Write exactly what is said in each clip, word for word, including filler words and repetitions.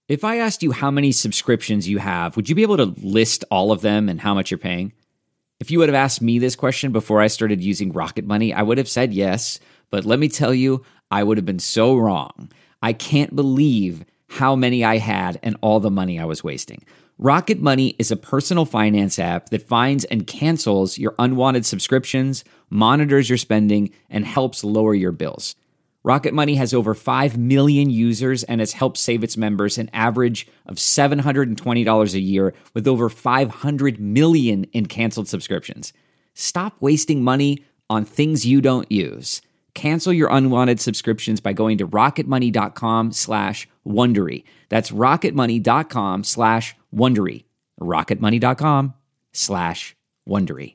If I asked you how many subscriptions you have, would you be able to list all of them and how much you're paying? If you would have asked me this question before I started using Rocket Money, I would have said yes, but let me tell you, I would have been so wrong. I can't believe how many I had and all the money I was wasting. Rocket Money is a personal finance app that finds and cancels your unwanted subscriptions, monitors your spending, and helps lower your bills. Rocket Money has over five million users and has helped save its members an average of seven hundred twenty dollars a year with over five hundred million in canceled subscriptions. Stop wasting money on things you don't use. Cancel your unwanted subscriptions by going to rocketmoney.com slash Wondery. That's rocketmoney.com slash Wondery. rocketmoney.com slash Wondery.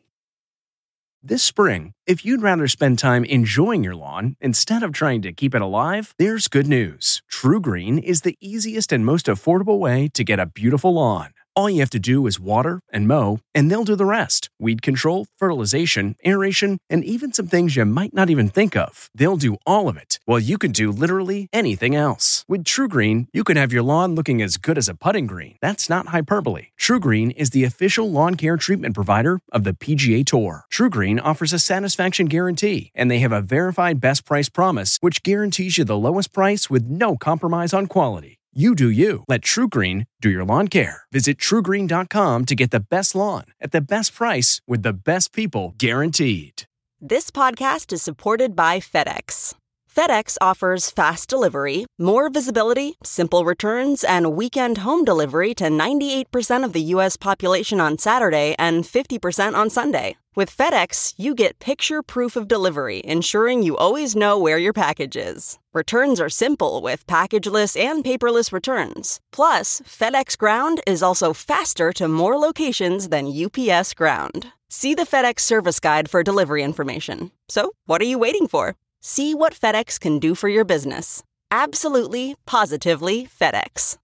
This spring, if you'd rather spend time enjoying your lawn instead of trying to keep it alive, there's good news. TruGreen is the easiest and most affordable way to get a beautiful lawn. All you have to do is water and mow, and they'll do the rest. Weed control, fertilization, aeration, and even some things you might not even think of. They'll do all of it, while you can do literally anything else. With TruGreen, you can have your lawn looking as good as a putting green. That's not hyperbole. TruGreen is the official lawn care treatment provider of the P G A Tour. TruGreen offers a satisfaction guarantee, and they have a verified best price promise, which guarantees you the lowest price with no compromise on quality. You do you. Let TruGreen do your lawn care. Visit True Green dot com to get the best lawn at the best price with the best people guaranteed. This podcast is supported by FedEx. FedEx offers fast delivery, more visibility, simple returns, and weekend home delivery to ninety-eight percent of the U S population on Saturday and fifty percent on Sunday. With FedEx, you get picture proof of delivery, ensuring you always know where your package is. Returns are simple with packageless and paperless returns. Plus, FedEx Ground is also faster to more locations than U P S Ground. See the FedEx service guide for delivery information. So, what are you waiting for? See what FedEx can do for your business. Absolutely, positively FedEx.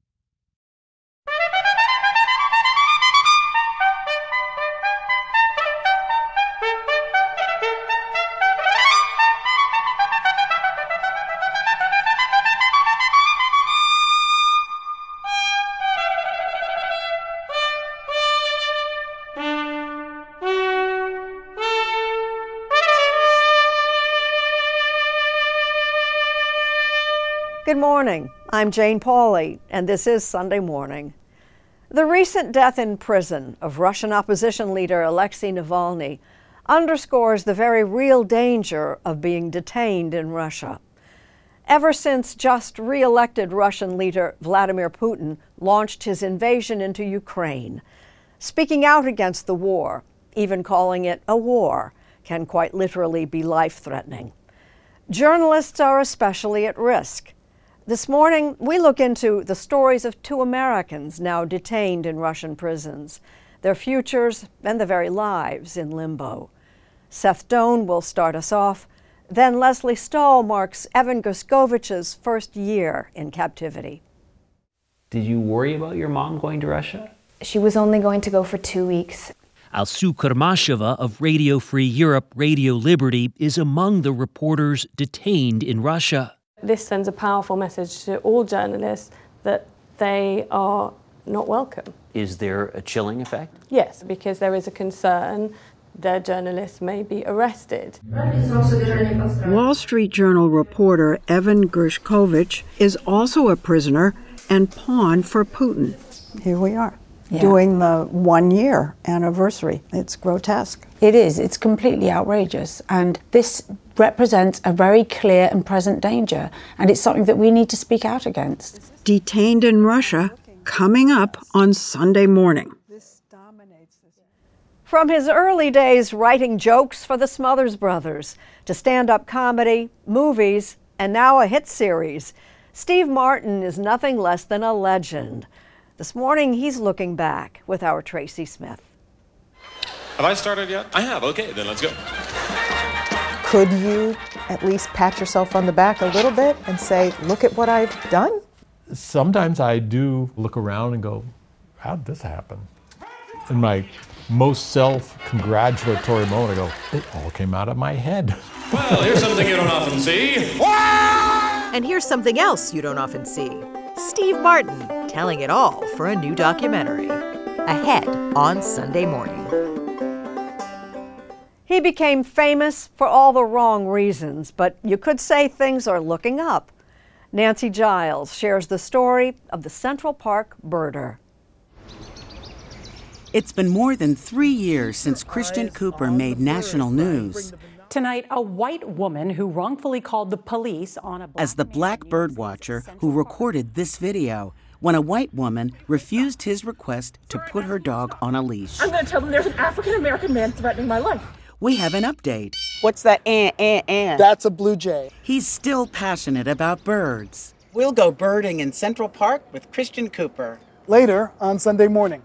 Good morning. I'm Jane Pauley, and this is Sunday Morning. The recent death in prison of Russian opposition leader Alexei Navalny underscores the very real danger of being detained in Russia. Ever since just re-elected Russian leader Vladimir Putin launched his invasion into Ukraine, speaking out against the war, even calling it a war, can quite literally be life-threatening. Journalists are especially at risk. This morning, we look into the stories of two Americans now detained in Russian prisons, their futures and the very lives in limbo. Seth Doan will start us off. Then Leslie Stahl marks Evan Gershkovich's first year in captivity. Did you worry about your mom going to Russia? She was only going to go for two weeks. Alsu Kurmasheva of Radio Free Europe, Radio Liberty is among the reporters detained in Russia. This sends a powerful message to all journalists that they are not welcome. Is there a chilling effect? Yes, because there is a concern that journalists may be arrested. Wall Street Journal reporter Evan Gershkovich is also a prisoner and pawn for Putin. Here we are, yeah. doing the one-year anniversary. It's grotesque. It is. It's completely outrageous. And this represents a very clear and present danger, and it's something that we need to speak out against. Detained in Russia, coming up on Sunday Morning. From his early days writing jokes for the Smothers Brothers to stand-up comedy, movies, and now a hit series, Steve Martin is nothing less than a legend. This morning, he's looking back with our Tracy Smith. Have I started yet? I have. Okay, then let's go. Could you at least pat yourself on the back a little bit and say, look at what I've done? Sometimes I do look around and go, how did this happen? In my most self-congratulatory moment, I go, it all came out of my head. Well, here's something you don't often see. And here's something else you don't often see. Steve Martin, telling it all for a new documentary. Ahead on Sunday morning. He became famous for all the wrong reasons, but you could say things are looking up. Nancy Giles shares the story of the Central Park birder. It's been more than three years since Christian Cooper made national news. Tonight, a white woman who wrongfully called the police on a black as the black bird watcher who recorded this video when a white woman refused his request to put her dog on a leash. I'm going to tell them there's an African-American man threatening my life. We have an update. What's that eh, eh, eh? That's a blue jay. He's still passionate about birds. We'll go birding in Central Park with Christian Cooper. Later on Sunday morning.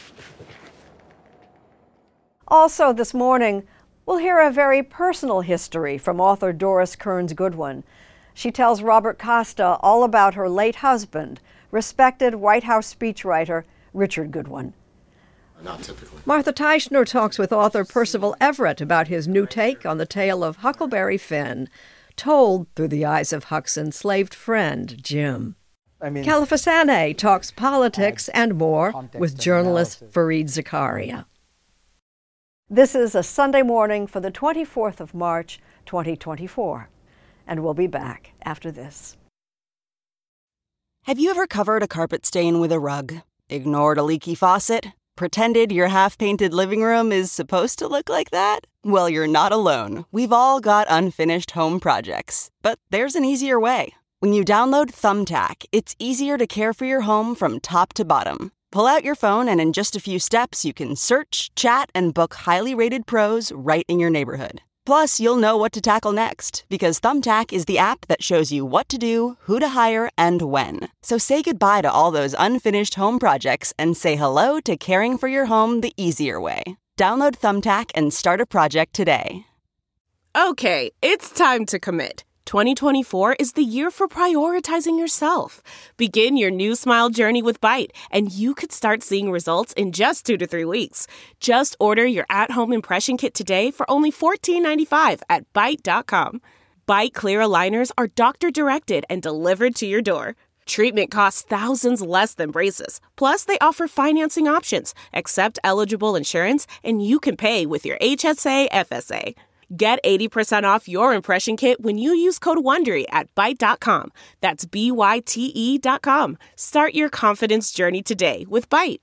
Also this morning, we'll hear a very personal history from author Doris Kearns Goodwin. She tells Robert Costa all about her late husband, respected White House speechwriter Richard Goodwin. Not typically. Martha Teichner talks with author Percival Everett about his new take on the tale of Huckleberry Finn, told through the eyes of Huck's enslaved friend, Jim. I mean, Califasane talks politics and more with journalist Fareed Zakaria. This is a Sunday morning for the twenty-fourth of March, twenty twenty-four, and we'll be back after this. Have you ever covered a carpet stain with a rug? Ignored a leaky faucet? Pretended your half-painted living room is supposed to look like that? Well, you're not alone. We've all got unfinished home projects. But there's an easier way. When you download Thumbtack, it's easier to care for your home from top to bottom. Pull out your phone and in just a few steps, you can search, chat, and book highly rated pros right in your neighborhood. Plus, you'll know what to tackle next, because Thumbtack is the app that shows you what to do, who to hire, and when. So say goodbye to all those unfinished home projects and say hello to caring for your home the easier way. Download Thumbtack and start a project today. Okay, it's time to commit. twenty twenty-four is the year for prioritizing yourself. Begin your new smile journey with Byte, and you could start seeing results in just two to three weeks. Just order your at-home impression kit today for only fourteen ninety-five at Byte dot com. Byte Clear aligners are doctor-directed and delivered to your door. Treatment costs thousands less than braces. Plus, they offer financing options, accept eligible insurance, and you can pay with your H S A F S A. Get eighty percent off your impression kit when you use code WONDERY at Byte dot com. That's B Y T E dot com. Start your confidence journey today with Byte.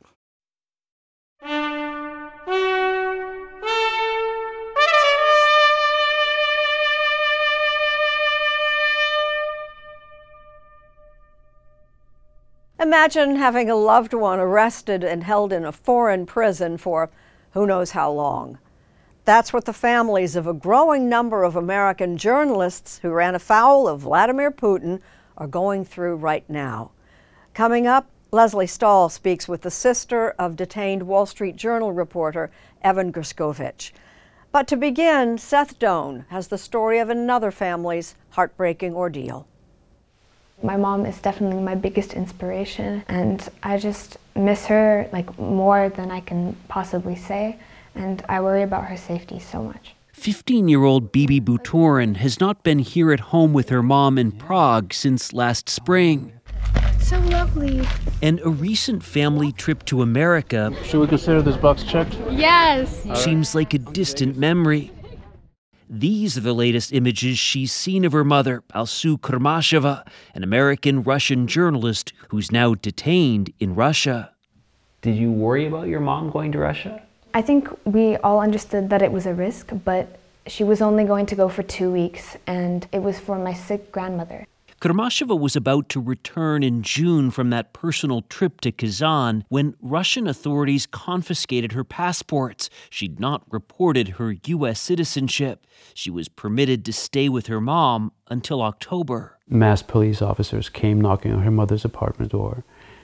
Imagine having a loved one arrested and held in a foreign prison for who knows how long. That's what the families of a growing number of American journalists who ran afoul of Vladimir Putin are going through right now. Coming up, Leslie Stahl speaks with the sister of detained Wall Street Journal reporter Evan Gershkovich. But to begin, Seth Doan has the story of another family's heartbreaking ordeal. My mom is definitely my biggest inspiration, and I just miss her like more than I can possibly say. And I worry about her safety so much. fifteen-year-old Bibi Butorin has not been here at home with her mom in Prague since last spring. So lovely. And a recent family trip to America Should we consider this box checked? Yes. seems like a distant memory. These are the latest images she's seen of her mother, Alsu Kurmasheva, an American-Russian journalist who's now detained in Russia. Did you worry about your mom going to Russia? I think we all understood that it was a risk, but she was only going to go for two weeks, and it was for my sick grandmother. Kurmasheva was about to return in June from that personal trip to Kazan when Russian authorities confiscated her passports. She'd not reported her U S citizenship. She was permitted to stay with her mom until October. Masked police officers came knocking on her mother's apartment door,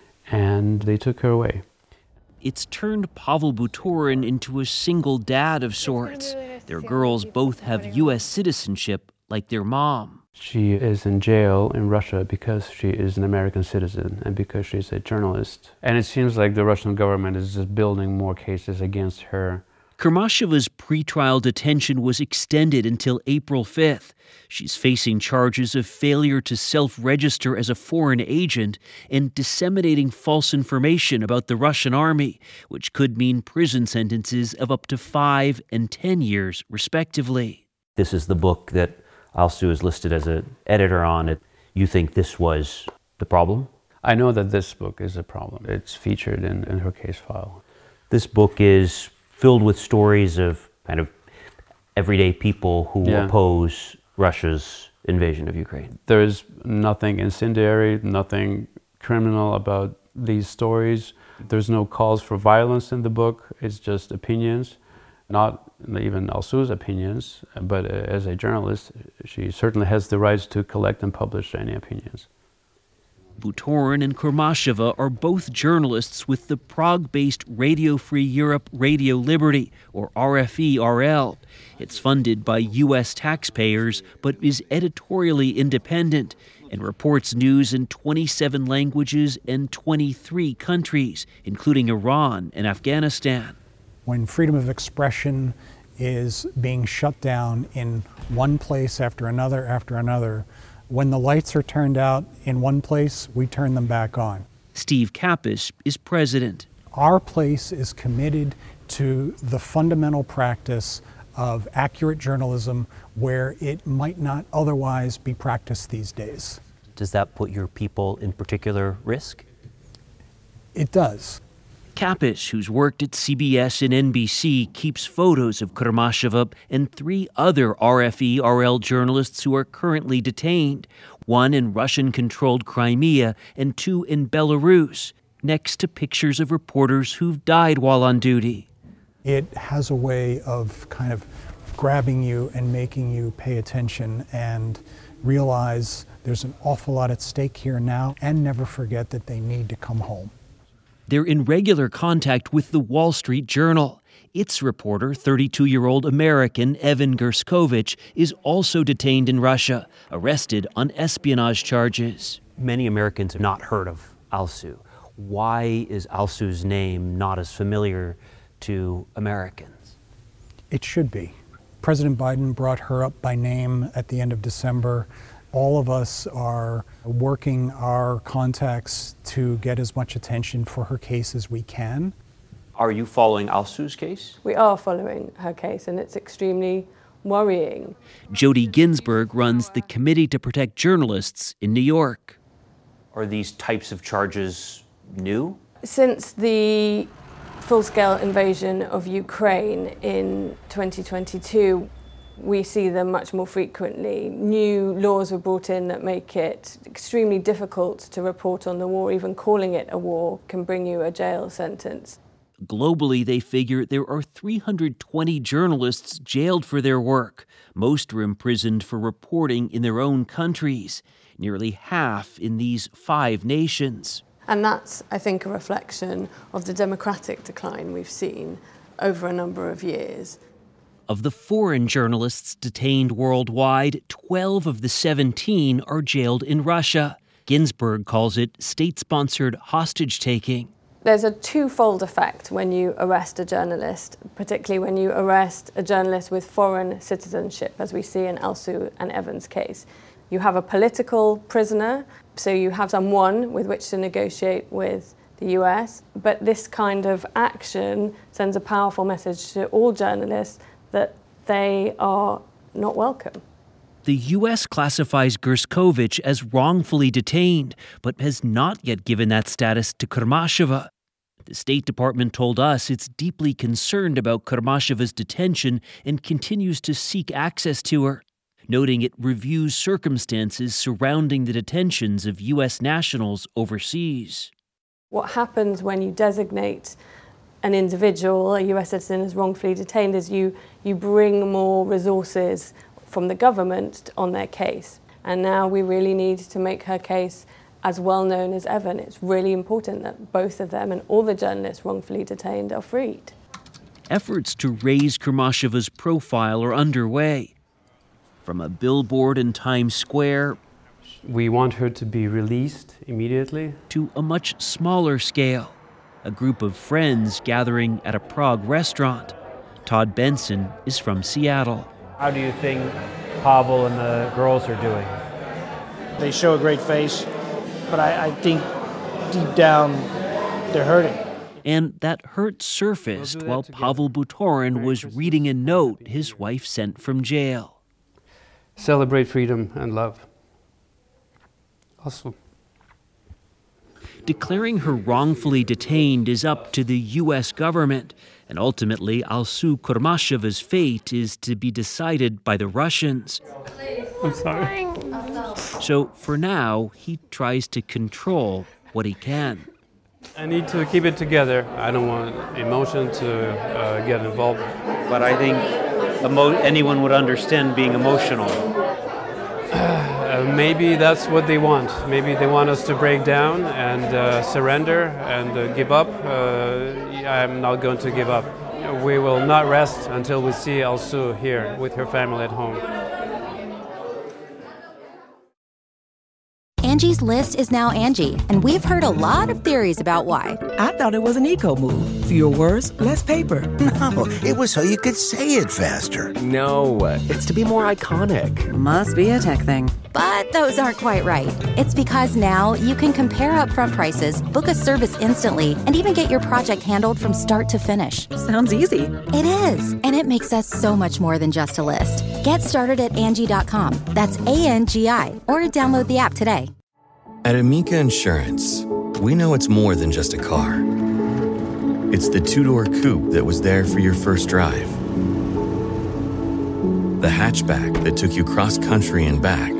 and they took her away. It's turned Pavel Butorin into a single dad of sorts. Their girls both have U S citizenship like their mom. She is in jail in Russia because she is an American citizen and because she's a journalist. And it seems like the Russian government is just building more cases against her. Kurmasheva's pretrial detention was extended until April fifth. She's facing charges of failure to self-register as a foreign agent and disseminating false information about the Russian army, which could mean prison sentences of up to five and ten years, respectively. This is the book that Alsu is listed as an editor on. It. You think this was the problem? I know that this book is a problem. It's featured in, in her case file. This book is filled with stories of kind of everyday people who yeah. oppose Russia's invasion of Ukraine. There is nothing incendiary, nothing criminal about these stories. There's no calls for violence in the book. It's just opinions, not even Alsu's opinions, but as a journalist, she certainly has the right to collect and publish any opinions. Butorin and Kurmasheva are both journalists with the Prague-based Radio Free Europe Radio Liberty, or R F E R L. It's funded by U S taxpayers, but is editorially independent and reports news in twenty-seven languages and twenty-three countries, including Iran and Afghanistan. When freedom of expression is being shut down in one place after another after another, when the lights are turned out in one place, we turn them back on. Steve Kappas is president. Our place is committed to the fundamental practice of accurate journalism where it might not otherwise be practiced these days. Does that put your people in particular risk? It does. Kappas, who's worked at C B S and N B C, keeps photos of Kurmasheva and three other R F E R L journalists who are currently detained, one in Russian-controlled Crimea and two in Belarus, next to pictures of reporters who've died while on duty. It has a way of kind of grabbing you and making you pay attention and realize there's an awful lot at stake here now, and never forget that they need to come home. They're in regular contact with the Wall Street Journal. Its reporter, thirty-two-year-old American Evan Gerskovich, is also detained in Russia, arrested on espionage charges. Many Americans have not heard of Alsu. Why is Alsu's name not as familiar to Americans? It should be. President Biden brought her up by name at the end of December. All of us are working our contacts to get as much attention for her case as we can. Are you following Alsu's case? We are following her case, and it's extremely worrying. Jody Ginsburg runs the Committee to Protect Journalists in New York. Are these types of charges new? Since the full-scale invasion of Ukraine in twenty twenty-two, we see them much more frequently. New laws were brought in that make it extremely difficult to report on the war. Even calling it a war can bring you a jail sentence. Globally, they figure there are three hundred twenty journalists jailed for their work. Most are imprisoned for reporting in their own countries, nearly half in these five nations. And that's, I think, a reflection of the democratic decline we've seen over a number of years. Of the foreign journalists detained worldwide, twelve of the seventeen are jailed in Russia. Ginsburg calls it state-sponsored hostage-taking. There's a twofold effect when you arrest a journalist, particularly when you arrest a journalist with foreign citizenship, as we see in Alsu and Evan's case. You have a political prisoner, so you have someone with which to negotiate with the U S, but this kind of action sends a powerful message to all journalists that they are not welcome. The U S classifies Gerskovich as wrongfully detained, but has not yet given that status to Kurmasheva. The State Department told us it's deeply concerned about Kurmasheva's detention and continues to seek access to her, noting it reviews circumstances surrounding the detentions of U S nationals overseas. What happens when you designate an individual, a U S citizen, as wrongfully detained is you, you bring more resources from the government on their case. And now we really need to make her case as well known as Evan. It's really important that both of them and all the journalists wrongfully detained are freed. Efforts to raise Kurmasheva's profile are underway. From a billboard in Times Square, we want her to be released immediately, to a much smaller scale. A group of friends gathering at a Prague restaurant. Todd Benson is from Seattle. How do you think Pavel and the girls are doing? They show a great face, but I, I think deep down they're hurting. And that hurt surfaced while Pavel Butorin was reading a note his wife sent from jail. Celebrate freedom and love. Awesome. Declaring her wrongfully detained is up to the U S government, and ultimately Alsu Kurmasheva's fate is to be decided by the Russians. I'm sorry. So for now, he tries to control what he can. I need to keep it together. I don't want emotion to uh, get involved. But I think emo- anyone would understand being emotional. Uh, maybe that's what they want. Maybe they want us to break down and uh, surrender and uh, give up. Uh, I'm not going to give up. We will not rest until we see Alsu here with her family at home. Angie's List is now Angie, and we've heard a lot of theories about why. I thought it was an eco move. Fewer words, less paper. No, it was so you could say it faster. No, it's to be more iconic. Must be a tech thing. But those aren't quite right. It's because now you can compare upfront prices, book a service instantly, and even get your project handled from start to finish. Sounds easy. It is, and it makes us so much more than just a list. Get started at Angie dot com. That's A N G I, or download the app today. At Amica Insurance, we know it's more than just a car. It's the two-door coupe that was there for your first drive. The hatchback that took you cross-country and back.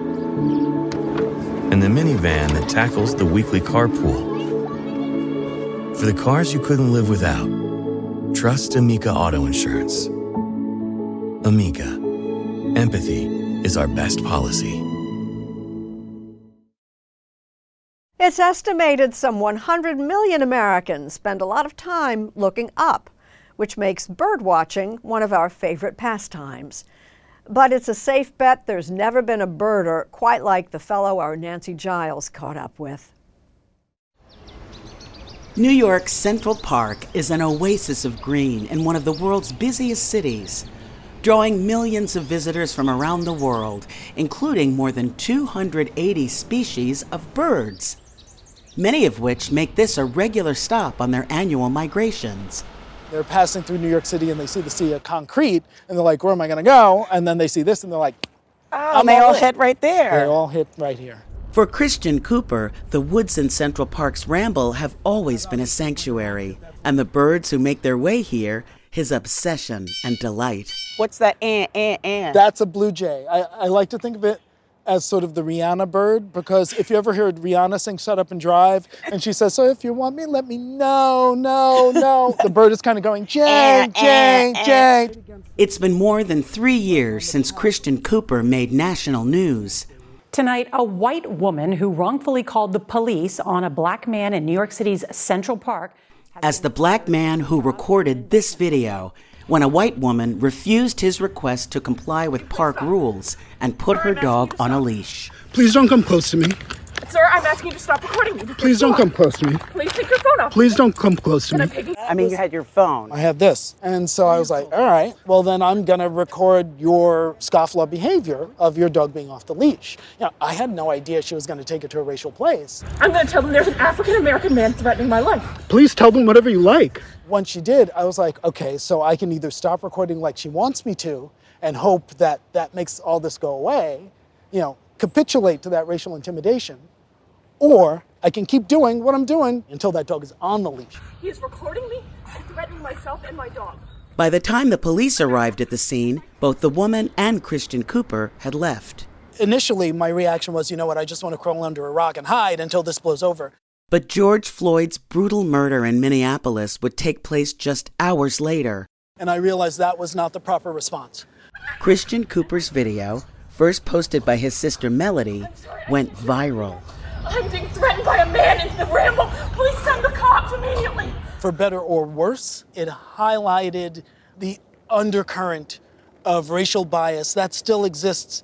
And the minivan that tackles the weekly carpool. For the cars you couldn't live without, trust Amica Auto Insurance. Amica. Empathy is our best policy. It's estimated some one hundred million Americans spend a lot of time looking up, which makes bird watching one of our favorite pastimes. But it's a safe bet there's never been a birder quite like the fellow our Nancy Giles caught up with. New York's Central Park is an oasis of green in one of the world's busiest cities, drawing millions of visitors from around the world, including more than two hundred eighty species of birds, many of which make this a regular stop on their annual migrations. They're passing through New York City and they see the sea of concrete and they're like, where am I going to go? And then they see this and they're like, oh, and they all hit right there. They all hit right here. For Christian Cooper, the woods in Central Park's Ramble have always been a sanctuary, and the birds who make their way here, his obsession and delight. What's that eh, eh, eh? That's a blue jay. I, I like to think of it as sort of the Rihanna bird, because if you ever heard Rihanna sing Shut Up and Drive, and she says, so if you want me, let me know, no, no. The bird is kind of going, Jay, Jay, Jay. It's been more than three years since Christian Cooper made national news. Tonight, a white woman who wrongfully called the police on a black man in New York City's Central Park. As the black man who recorded this video when a white woman refused his request to comply with park rules and put her dog on a leash. Please don't come close to me. Sir, I'm asking you to stop recording me. Please don't come close to me. Please take your phone off. Please don't come close to me. I mean, you had your phone. I had this. And so I was like, all right, well, then I'm going to record your scofflaw behavior of your dog being off the leash. You know, I had no idea she was going to take it to a racial place. I'm going to tell them there's an African-American man threatening my life. Please tell them whatever you like. Once she did, I was like, okay, so I can either stop recording like she wants me to and hope that that makes all this go away, you know, capitulate to that racial intimidation, or I can keep doing what I'm doing until that dog is on the leash. He is recording me and threatening myself and my dog. By the time the police arrived at the scene, both the woman and Christian Cooper had left. Initially, my reaction was, you know what, I just want to crawl under a rock and hide until this blows over. But George Floyd's brutal murder in Minneapolis would take place just hours later. And I realized that was not the proper response. Christian Cooper's video, first posted by his sister Melody, went viral. I'm being threatened by a man in the Ramble. Please send the cops immediately. For better or worse, it highlighted the undercurrent of racial bias that still exists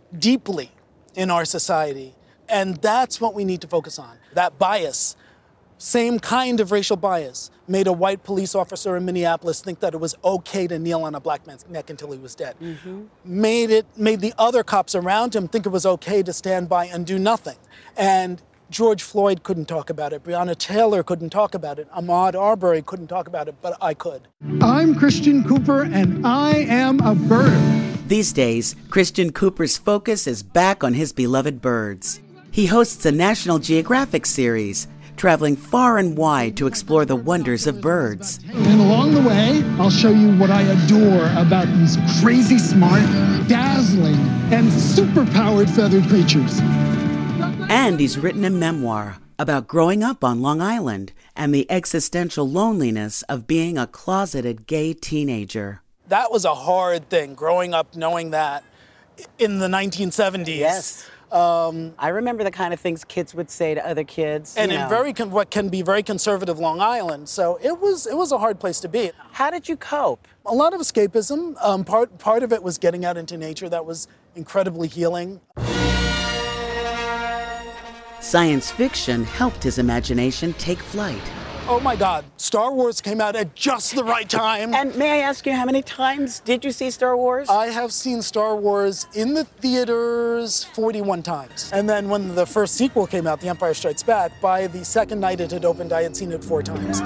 deeply in our society. And that's what we need to focus on. That bias Same kind of racial bias made a white police officer in Minneapolis think that it was okay to kneel on a black man's neck until he was dead. Mm-hmm. Made it made the other cops around him think it was okay to stand by and do nothing. And George Floyd couldn't talk about it. Breonna Taylor couldn't talk about it. Ahmaud Arbery couldn't talk about it, but I could. I'm Christian Cooper, and I am a bird. These days, Christian Cooper's focus is back on his beloved birds. He hosts a National Geographic series, traveling far and wide to explore the wonders of birds. And along the way, I'll show you what I adore about these crazy smart, dazzling, and super-powered feathered creatures. And he's written a memoir about growing up on Long Island and the existential loneliness of being a closeted gay teenager. That was a hard thing, growing up knowing that in the nineteen seventies. Yes. Um, I remember the kind of things kids would say to other kids. And you in know. very con- what can be very conservative Long Island. So it was it was a hard place to be. How did you cope? A lot of escapism. Um, part part of it was getting out into nature. That was incredibly healing. Science fiction helped his imagination take flight. Oh my God, Star Wars came out at just the right time. And may I ask you, how many times did you see Star Wars? I have seen Star Wars in the theaters forty-one times. And then when the first sequel came out, The Empire Strikes Back, by the second night it had opened, I had seen it four times.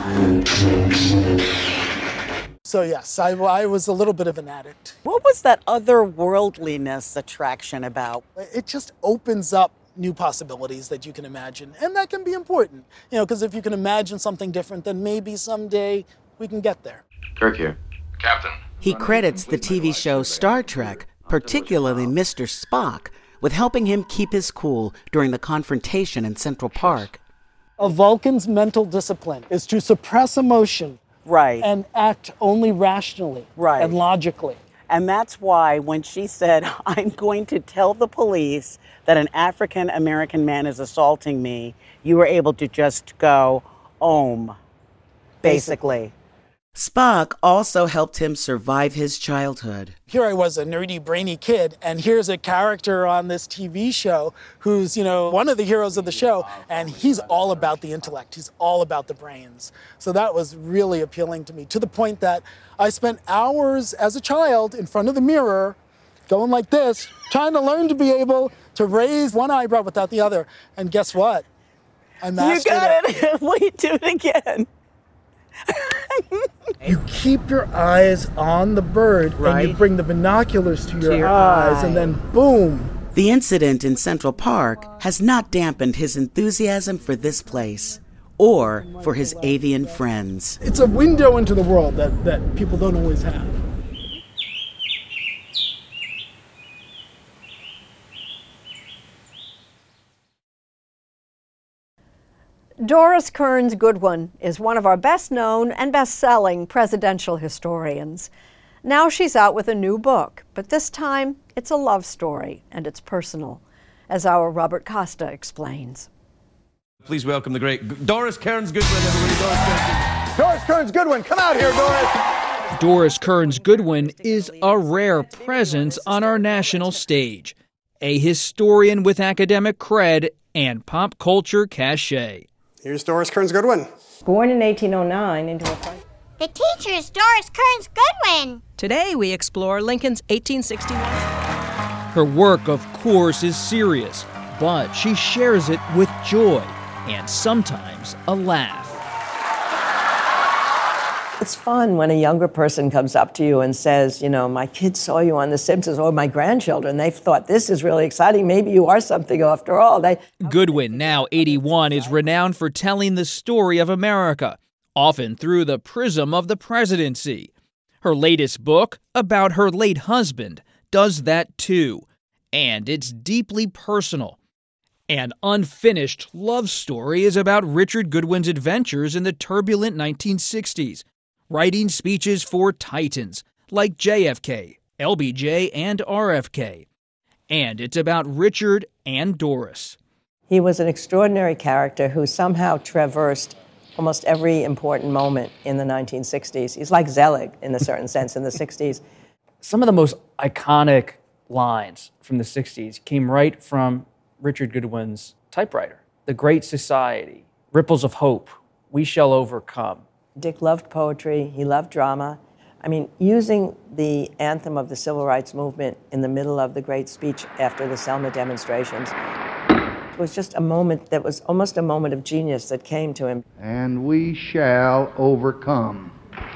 So yes, I, I was a little bit of an addict. What was that otherworldliness attraction about? It just opens up new possibilities that you can imagine. And that can be important, you know, because if you can imagine something different, then maybe someday we can get there. Kirk here. Captain. He credits the T V show Star Trek, particularly Mister Spock, with helping him keep his cool during the confrontation in Central Park. A Vulcan's mental discipline is to suppress emotion, right, and act only rationally, right, and logically. And that's why when she said, I'm going to tell the police that an African-American man is assaulting me, you were able to just go, Om, basically. Spock also helped him survive his childhood. Here I was, a nerdy, brainy kid, and here's a character on this T V show who's, you know, one of the heroes of the show, and he's all about the intellect. He's all about the brains. So that was really appealing to me, to the point that I spent hours as a child in front of the mirror, going like this, trying to learn to be able to raise one eyebrow without the other. And guess what? I mastered it. You got it. it. Wait, do it again. You keep your eyes on the bird, right, and you bring the binoculars to your, to your eyes, eye. And then boom. The incident in Central Park has not dampened his enthusiasm for this place or for his avian friends. It's a window into the world that, that people don't always have. Doris Kearns Goodwin is one of our best-known and best-selling presidential historians. Now she's out with a new book, but this time it's a love story and it's personal, as our Robert Costa explains. Please welcome the great Doris Kearns Goodwin, everybody. Doris Kearns Goodwin. Doris Kearns Goodwin, come out here, Doris. Doris Kearns Goodwin is a rare presence on our national stage, a historian with academic cred and pop culture cachet. Here's Doris Kearns Goodwin. Born in eighteen oh nine into a... The teacher is Doris Kearns Goodwin. Today we explore Lincoln's eighteen sixty-one. Her work, of course, is serious, but she shares it with joy and sometimes a laugh. It's fun when a younger person comes up to you and says, you know, my kids saw you on The Simpsons, or my grandchildren. They've thought this is really exciting. Maybe you are something after all. They... Goodwin, now eighty-one, is renowned for telling the story of America, often through the prism of the presidency. Her latest book, about her late husband, does that too. And it's deeply personal. An unfinished love story is about Richard Goodwin's adventures in the turbulent nineteen sixties. Writing speeches for titans like J F K, L B J, and R F K. And it's about Richard and Doris. He was an extraordinary character who somehow traversed almost every important moment in the nineteen sixties. He's like Zelig in a certain sense in the sixties. Some of the most iconic lines from the sixties came right from Richard Goodwin's typewriter. The Great Society, Ripples of Hope, We shall overcome. Dick loved poetry. He loved drama. I mean, using the anthem of the civil rights movement in the middle of the great speech after the Selma demonstrations was just a moment that was almost a moment of genius that came to him. And we shall overcome.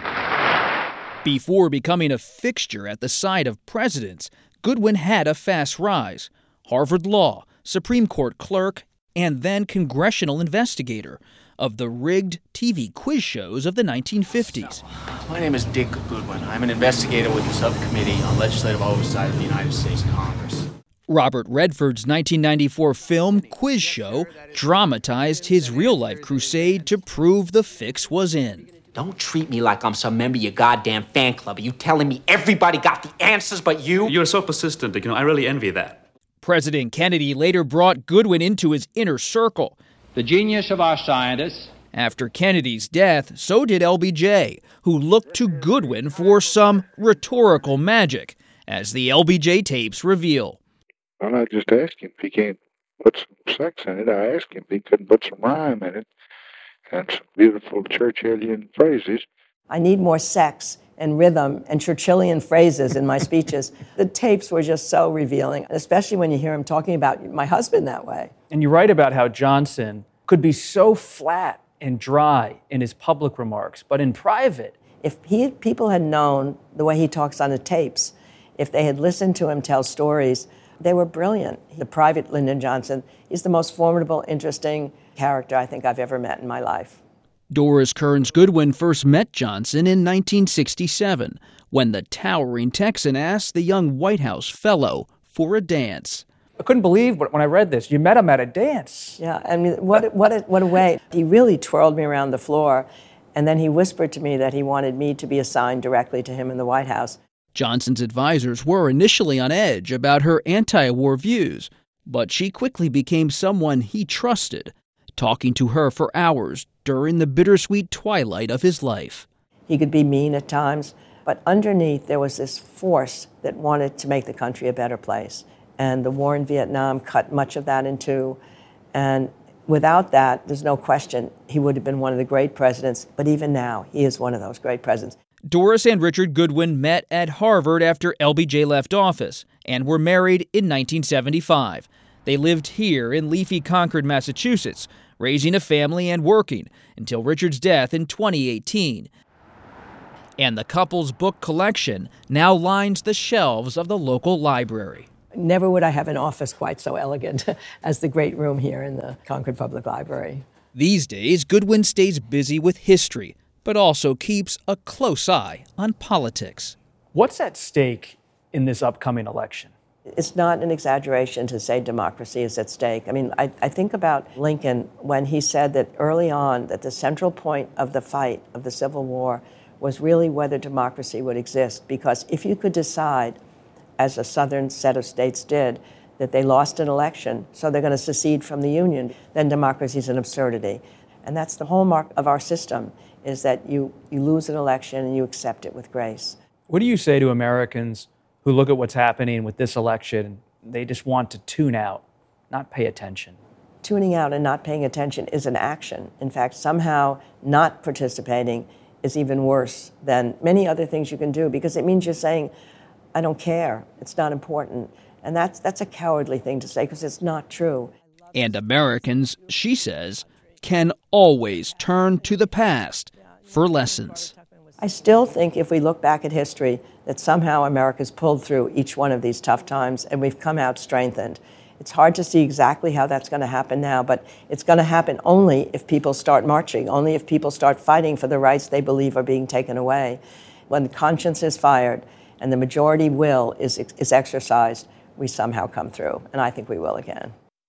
Before becoming a fixture at the side of presidents, Goodwin had a fast rise. Harvard Law, Supreme Court clerk, and then congressional investigator of the rigged T V quiz shows of the nineteen fifties. My name is Dick Goodwin. I'm an investigator with the Subcommittee on Legislative Oversight of the United States Congress. Robert Redford's nineteen ninety-four film Quiz Show dramatized his real-life crusade to prove the fix was in. Don't treat me like I'm some member of your goddamn fan club. Are you telling me everybody got the answers but you? You're so persistent, Dick. You know, I really envy that. President Kennedy later brought Goodwin into his inner circle. The genius of our scientists. After Kennedy's death, so did L B J, who looked to Goodwin for some rhetorical magic, as the L B J tapes reveal. Well, I just asked him if he can't put some sex in it. I asked him if he couldn't put some rhyme in it and some beautiful Churchillian phrases. I need more sex and rhythm and Churchillian phrases in my speeches. The tapes were just so revealing, especially when you hear him talking about my husband that way. And you write about how Johnson could be so flat and dry in his public remarks, but in private. If he, people had known the way he talks on the tapes, if they had listened to him tell stories, they were brilliant. The private Lyndon Johnson is the most formidable, interesting character I think I've ever met in my life. Doris Kearns Goodwin first met Johnson in nineteen sixty-seven, when the towering Texan asked the young White House fellow for a dance. I couldn't believe when I read this. You met him at a dance. Yeah, I mean, what, what, a, what a way. He really twirled me around the floor, and then he whispered to me that he wanted me to be assigned directly to him in the White House. Johnson's advisors were initially on edge about her anti-war views, but she quickly became someone he trusted, talking to her for hours during the bittersweet twilight of his life. He could be mean at times, but underneath there was this force that wanted to make the country a better place. And the war in Vietnam cut much of that in two. And without that, there's no question he would have been one of the great presidents. But even now, he is one of those great presidents. Doris and Richard Goodwin met at Harvard after L B J left office and were married in nineteen seventy-five. They lived here in leafy Concord, Massachusetts, raising a family and working until Richard's death in twenty eighteen. And the couple's book collection now lines the shelves of the local library. Never would I have an office quite so elegant as the great room here in the Concord Public Library. These days, Goodwin stays busy with history, but also keeps a close eye on politics. What's at stake in this upcoming election? It's not an exaggeration to say democracy is at stake. I mean, I, I think about Lincoln when he said that early on that the central point of the fight of the Civil War was really whether democracy would exist. Because if you could decide, as a southern set of states did, that they lost an election, so they're going to secede from the Union, then democracy is an absurdity. And that's the hallmark of our system, is that you, you lose an election and you accept it with grace. What do you say to Americans who look at what's happening with this election, they just want to tune out, not pay attention? Tuning out and not paying attention is an action. In fact, somehow not participating is even worse than many other things you can do, because it means you're saying, I don't care, it's not important. And that's, that's a cowardly thing to say, because it's not true. And Americans, she says, can always turn to the past for lessons. I still think if we look back at history, that somehow America's pulled through each one of these tough times and we've come out strengthened. It's hard to see exactly how that's going to happen now, but it's going to happen only if people start marching, only if people start fighting for the rights they believe are being taken away. When the conscience is fired and the majority will is, is exercised, we somehow come through, and I think we will again.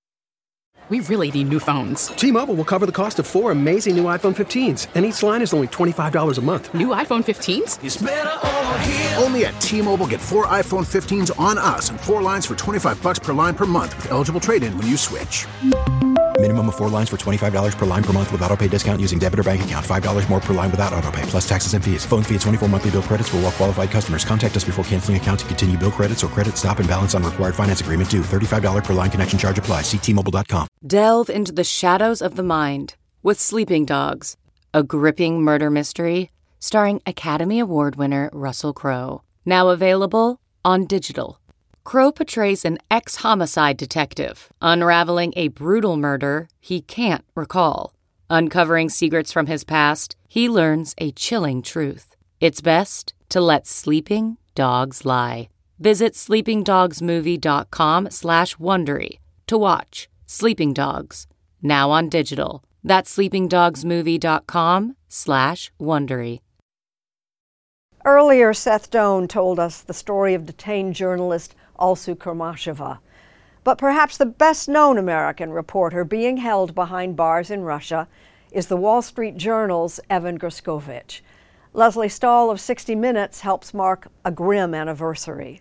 We really need new phones. T-Mobile will cover the cost of four amazing new iPhone fifteens, and each line is only twenty-five dollars a month. New iPhone fifteens? It's better over here. Only at T-Mobile, get four iPhone fifteens on us and four lines for twenty-five dollars per line per month with eligible trade-in when you switch. Minimum of four lines for twenty-five dollars per line per month with autopay discount using debit or bank account. five dollars more per line without autopay, plus taxes and fees. Phone fee at twenty-four monthly bill credits for well-qualified customers. Contact us before canceling account to continue bill credits or credit stop and balance on required finance agreement due. thirty-five dollars per line connection charge applies. See T Mobile dot com. Delve into the shadows of the mind with Sleeping Dogs, a gripping murder mystery starring Academy Award winner Russell Crowe. Now available on digital. Crowe portrays an ex-homicide detective unraveling a brutal murder he can't recall. Uncovering secrets from his past, he learns a chilling truth. It's best to let sleeping dogs lie. Visit sleepingdogsmovie.com slash Wondery to watch Sleeping Dogs, now on digital. That's sleepingdogsmovie.com slash Wondery. Earlier, Seth Doane told us the story of detained journalist Alsu Kurmasheva. But perhaps the best-known American reporter being held behind bars in Russia is the Wall Street Journal's Evan Gershkovich. Leslie Stahl of sixty minutes helps mark a grim anniversary.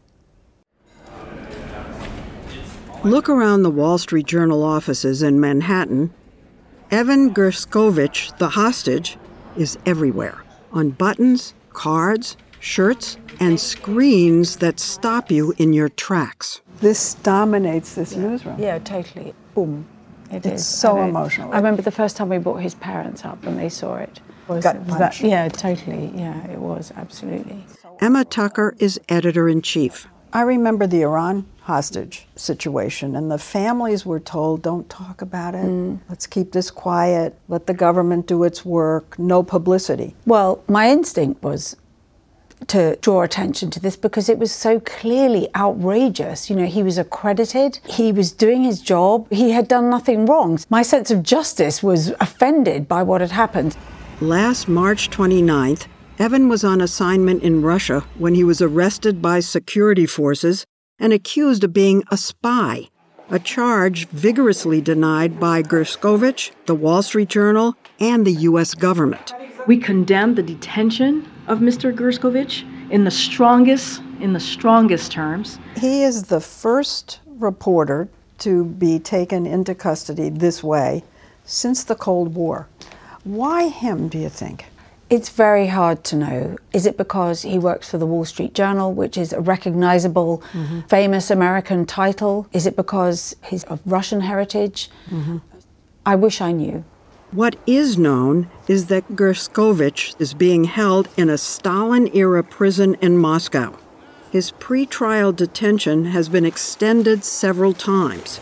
Look around the Wall Street Journal offices in Manhattan. Evan Gershkovich, the hostage, is everywhere, on buttons, cards, shirts, and screens that stop you in your tracks. This dominates this newsroom. Yeah, totally. Boom. It it's is. so I emotional. I remember the first time we brought his parents up when they saw it. Was, Gut was punch. that, yeah, totally. Yeah, it was, absolutely. Emma Tucker is editor-in-chief. I remember the Iran hostage situation, and the families were told, don't talk about it. Mm. Let's keep this quiet. Let the government do its work. No publicity. Well, my instinct was to draw attention to this because it was so clearly outrageous. You know, he was accredited, he was doing his job, he had done nothing wrong. My sense of justice was offended by what had happened. Last March twenty-ninth, Evan was on assignment in Russia when he was arrested by security forces and accused of being a spy, a charge vigorously denied by Gershkovich, the Wall Street Journal, and the U S government. We condemn the detention of Mister Gershkovich in the strongest, in the strongest terms. He is the first reporter to be taken into custody this way since the Cold War. Why him, do you think? It's very hard to know. Is it because he works for the Wall Street Journal, which is a recognizable, mm-hmm. famous American title? Is it because he's of Russian heritage? Mm-hmm. I wish I knew. What is known is that Gershkovich is being held in a Stalin-era prison in Moscow. His pre-trial detention has been extended several times.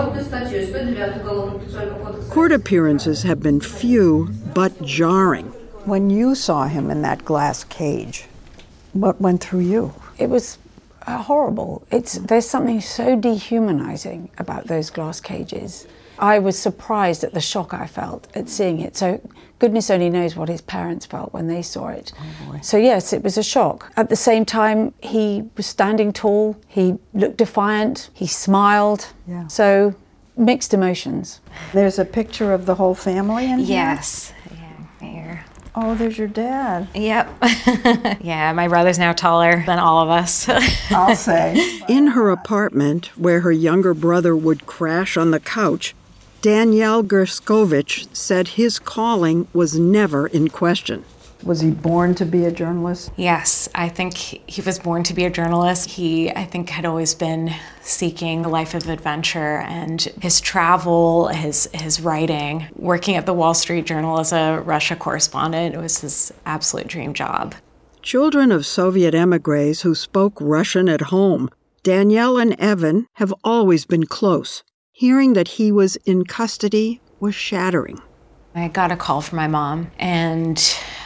Court appearances have been few, but jarring. When you saw him in that glass cage, what went through you? It was uh, horrible. It's, there's something so dehumanizing about those glass cages. I was surprised at the shock I felt at seeing it. So goodness only knows what his parents felt when they saw it. Oh boy. So yes, it was a shock. At the same time, he was standing tall, he looked defiant, he smiled. Yeah. So mixed emotions. There's a picture of the whole family in here? Yes. Yeah, here. Oh, there's your dad. Yep. Yeah, my brother's now taller than all of us. I'll say. In her apartment, where her younger brother would crash on the couch, Daniel Gershkovich said his calling was never in question. Was he born to be a journalist? Yes, I think he was born to be a journalist. He, I think, had always been seeking a life of adventure, and his travel, his his writing, working at the Wall Street Journal as a Russia correspondent, it was his absolute dream job. Children of Soviet emigres who spoke Russian at home, Danielle and Evan have always been close. Hearing that he was in custody was shattering. I got a call from my mom, and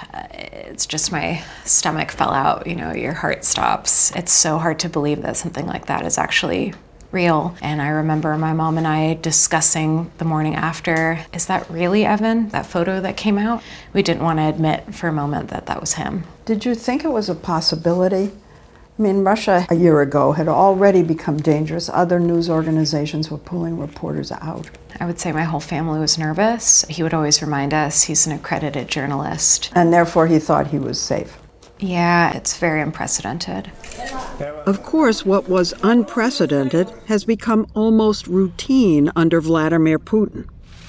it's just my stomach fell out. You know, your heart stops. It's so hard to believe that something like that is actually real. And I remember my mom and I discussing the morning after, is that really Evan, that photo that came out? We didn't want to admit for a moment that that was him. Did you think it was a possibility? I mean, Russia a year ago had already become dangerous. Other news organizations were pulling reporters out. I would say my whole family was nervous. He would always remind us he's an accredited journalist. And therefore he thought he was safe. Yeah, it's very unprecedented. Of course, what was unprecedented has become almost routine under Vladimir Putin.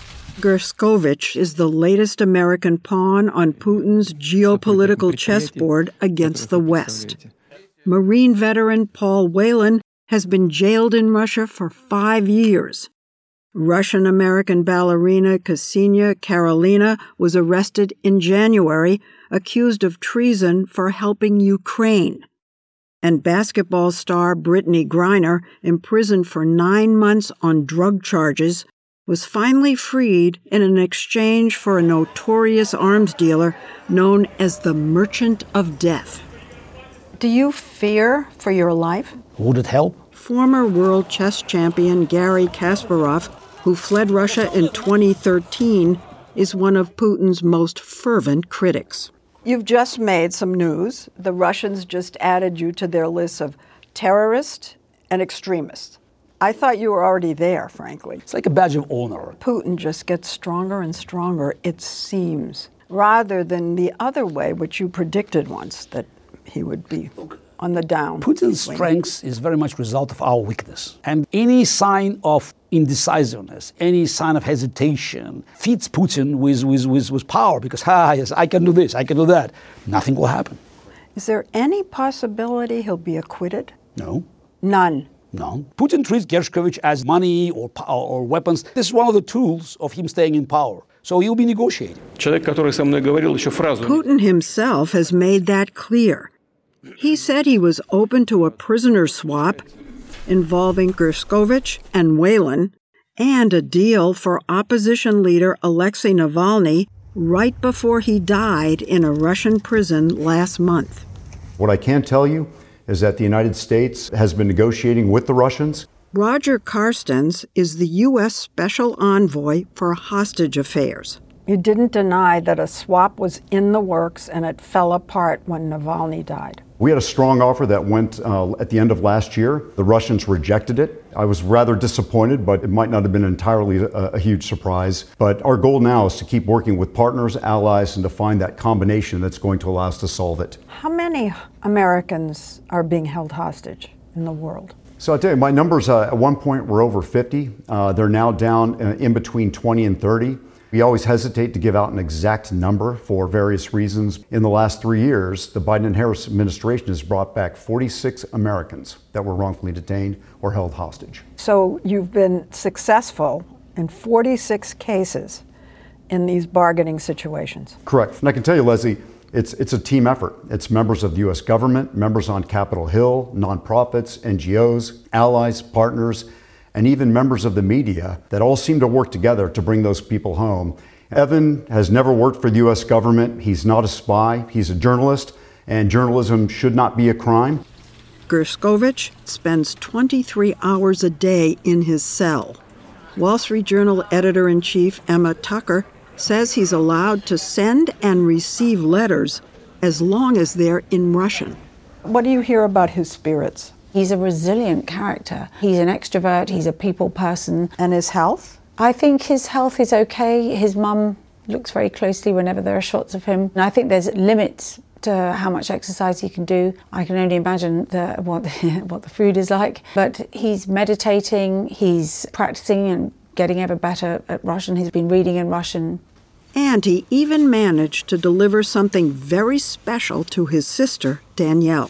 Gershkovich is the latest American pawn on Putin's geopolitical chessboard against the West. Marine veteran Paul Whelan has been jailed in Russia for five years. Russian-American ballerina Ksenia Karelina was arrested in January, accused of treason for helping Ukraine. And basketball star Brittany Griner, imprisoned for nine months on drug charges, was finally freed in an exchange for a notorious arms dealer known as the Merchant of Death. Do you fear for your life? Would it help? Former world chess champion Garry Kasparov, who fled Russia in twenty thirteen, is one of Putin's most fervent critics. You've just made some news. The Russians just added you to their list of terrorists and extremists. I thought you were already there, frankly. It's like a badge of honor. Putin just gets stronger and stronger, it seems, rather than the other way, which you predicted once, that he would be on the down. Putin's strength is very much a result of our weakness. And any sign of indecisiveness, any sign of hesitation feeds Putin with, with, with, with power because, ah, yes, I can do this, I can do that. Nothing will happen. Is there any possibility he'll be acquitted? No. None. No. Putin treats Gershkovich as money or, or weapons. This is one of the tools of him staying in power. So he'll be negotiating. Putin himself has made that clear. He said he was open to a prisoner swap involving Gershkovich and Whelan and a deal for opposition leader Alexei Navalny right before he died in a Russian prison last month. What I can tell you is that the United States has been negotiating with the Russians. Roger Carstens is the U S Special Envoy for Hostage Affairs. You didn't deny that a swap was in the works and it fell apart when Navalny died. We had a strong offer that went uh, at the end of last year. The Russians rejected it. I was rather disappointed, but it might not have been entirely a, a huge surprise. But our goal now is to keep working with partners, allies, and to find that combination that's going to allow us to solve it. How many Americans are being held hostage in the world? So I'll tell you, my numbers uh, at one point were over fifty. Uh, they're now down uh, in between twenty and thirty. We always hesitate to give out an exact number for various reasons. In the last three years, the Biden and Harris administration has brought back forty-six Americans that were wrongfully detained or held hostage. So you've been successful in forty-six cases in these bargaining situations. Correct. And I can tell you, Leslie, it's, it's a team effort. It's members of the U S government, members on Capitol Hill, nonprofits, N G Os, allies, partners, and even members of the media that all seem to work together to bring those people home. Evan has never worked for the U S government. He's not a spy. He's a journalist, and journalism should not be a crime. Gershkovich spends twenty-three hours a day in his cell. Wall Street Journal editor-in-chief Emma Tucker says he's allowed to send and receive letters as long as they're in Russian. What do you hear about his spirits? He's a resilient character. He's an extrovert, he's a people person. And his health? I think his health is okay. His mum looks very closely whenever there are shots of him. And I think there's limits to how much exercise he can do. I can only imagine the, what, what the food is like. But he's meditating, he's practicing and getting ever better at Russian. He's been reading in Russian. And he even managed to deliver something very special to his sister, Danielle.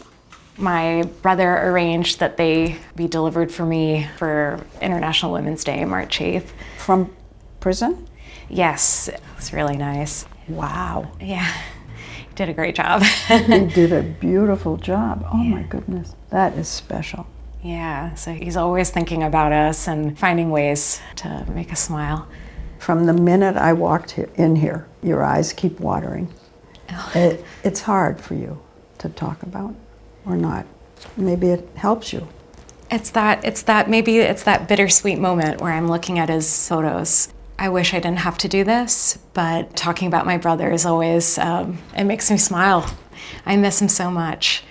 My brother arranged that they be delivered for me for International Women's Day, March eighth. From prison? Yes, it was really nice. Wow. Yeah, he did a great job. He did a beautiful job. Oh my goodness, that is special. Yeah, so he's always thinking about us and finding ways to make us smile. From the minute I walked in here, your eyes keep watering. Oh. It, it's hard for you to talk about. Or not. Maybe it helps you. It's that, it's that, maybe it's that bittersweet moment where I'm looking at his photos. I wish I didn't have to do this, but talking about my brother is always, um, it makes me smile. I miss him so much.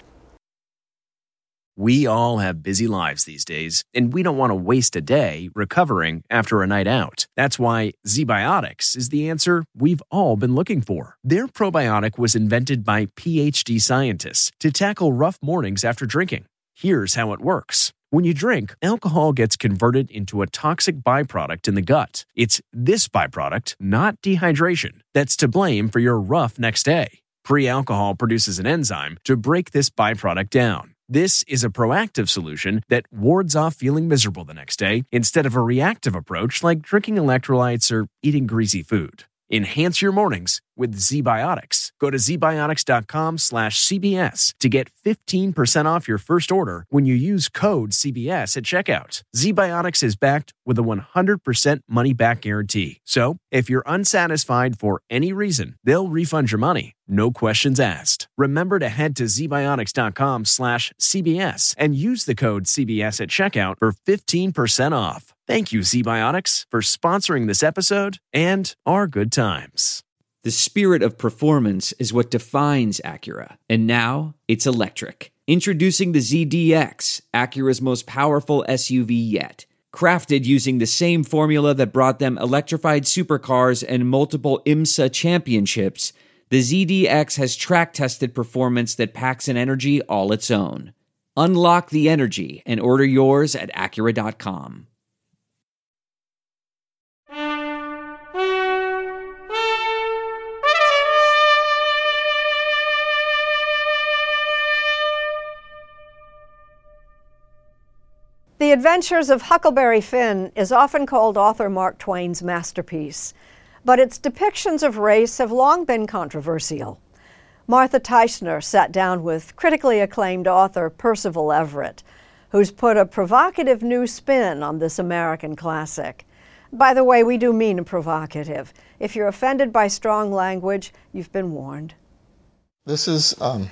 We all have busy lives these days, and we don't want to waste a day recovering after a night out. That's why ZBiotics is the answer we've all been looking for. Their probiotic was invented by P H D scientists to tackle rough mornings after drinking. Here's how it works. When you drink, alcohol gets converted into a toxic byproduct in the gut. It's this byproduct, not dehydration, that's to blame for your rough next day. Pre-alcohol produces an enzyme to break this byproduct down. This is a proactive solution that wards off feeling miserable the next day instead of a reactive approach like drinking electrolytes or eating greasy food. Enhance your mornings with ZBiotics. Go to zbiotics.com slash CBS to get fifteen percent off your first order when you use code C B S at checkout. ZBiotics is backed with a one hundred percent money-back guarantee. So, if you're unsatisfied for any reason, they'll refund your money. No questions asked. Remember to head to zbiotics.com slash CBS and use the code C B S at checkout for fifteen percent off. Thank you, ZBiotics, for sponsoring this episode and our good times. The spirit of performance is what defines Acura, and now it's electric. Introducing the Z D X, Acura's most powerful S U V yet. Crafted using the same formula that brought them electrified supercars and multiple IMSA championships, the Z D X has track-tested performance that packs an energy all its own. Unlock the energy and order yours at Acura dot com. The Adventures of Huckleberry Finn is often called author Mark Twain's masterpiece, but its depictions of race have long been controversial. Martha Teichner sat down with critically acclaimed author Percival Everett, who's put a provocative new spin on this American classic. By the way, we do mean provocative. If you're offended by strong language, you've been warned. This is um,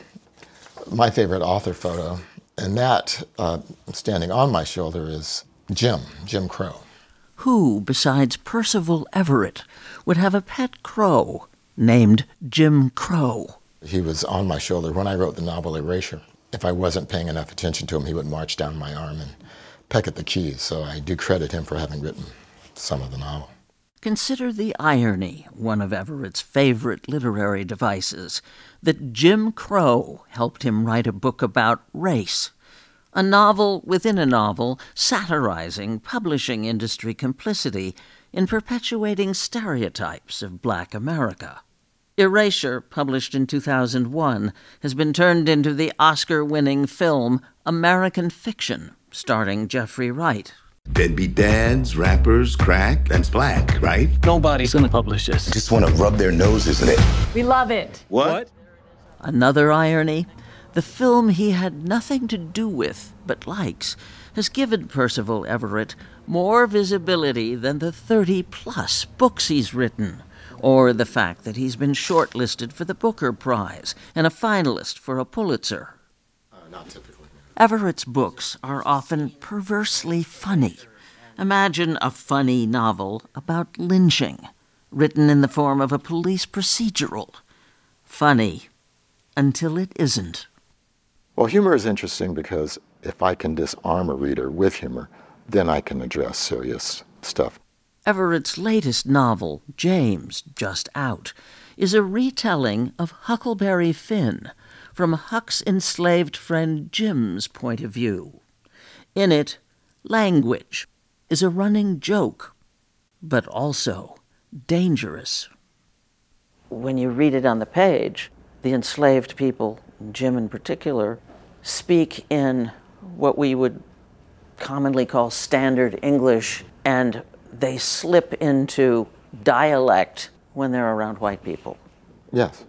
my favorite author photo. And that, uh, standing on my shoulder, is Jim, Jim Crow. Who, besides Percival Everett, would have a pet crow named Jim Crow? He was on my shoulder when I wrote the novel Erasure. If I wasn't paying enough attention to him, he would march down my arm and peck at the keys, so I do credit him for having written some of the novel. Consider the irony, one of Everett's favorite literary devices, that Jim Crow helped him write a book about race. A novel within a novel satirizing publishing industry complicity in perpetuating stereotypes of Black America. Erasure, published in two thousand one, has been turned into the Oscar-winning film American Fiction, starring Jeffrey Wright. Deadbeat dads, rappers, crack, and black, right? Nobody's gonna publish this. Just want to rub their noses in it. We love it. What? Another irony, the film he had nothing to do with but likes has given Percival Everett more visibility than the thirty-plus books he's written, or the fact that he's been shortlisted for the Booker Prize and a finalist for a Pulitzer. Uh, not typically. Everett's books are often perversely funny. Imagine a funny novel about lynching, written in the form of a police procedural. Funny until it isn't. Well, humor is interesting because if I can disarm a reader with humor, then I can address serious stuff. Everett's latest novel, James, just out, is a retelling of Huckleberry Finn, from Huck's enslaved friend Jim's point of view. In it, language is a running joke, but also dangerous. When you read it on the page, the enslaved people, Jim in particular, speak in what we would commonly call standard English, and they slip into dialect when they're around white people. Yes.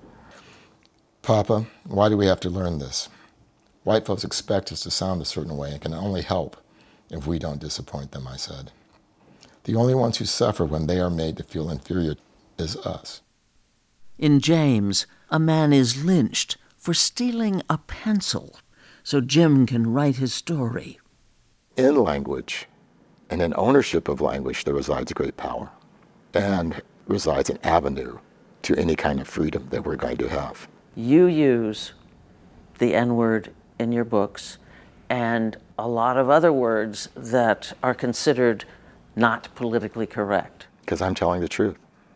Papa, why do we have to learn this? White folks expect us to sound a certain way and can only help if we don't disappoint them, I said. The only ones who suffer when they are made to feel inferior is us. In James, a man is lynched for stealing a pencil so Jim can write his story. In language, and in ownership of language, there resides great power, and resides an avenue to any kind of freedom that we're going to have. You use the N-word in your books and a lot of other words that are considered not politically correct. Because I'm telling the truth.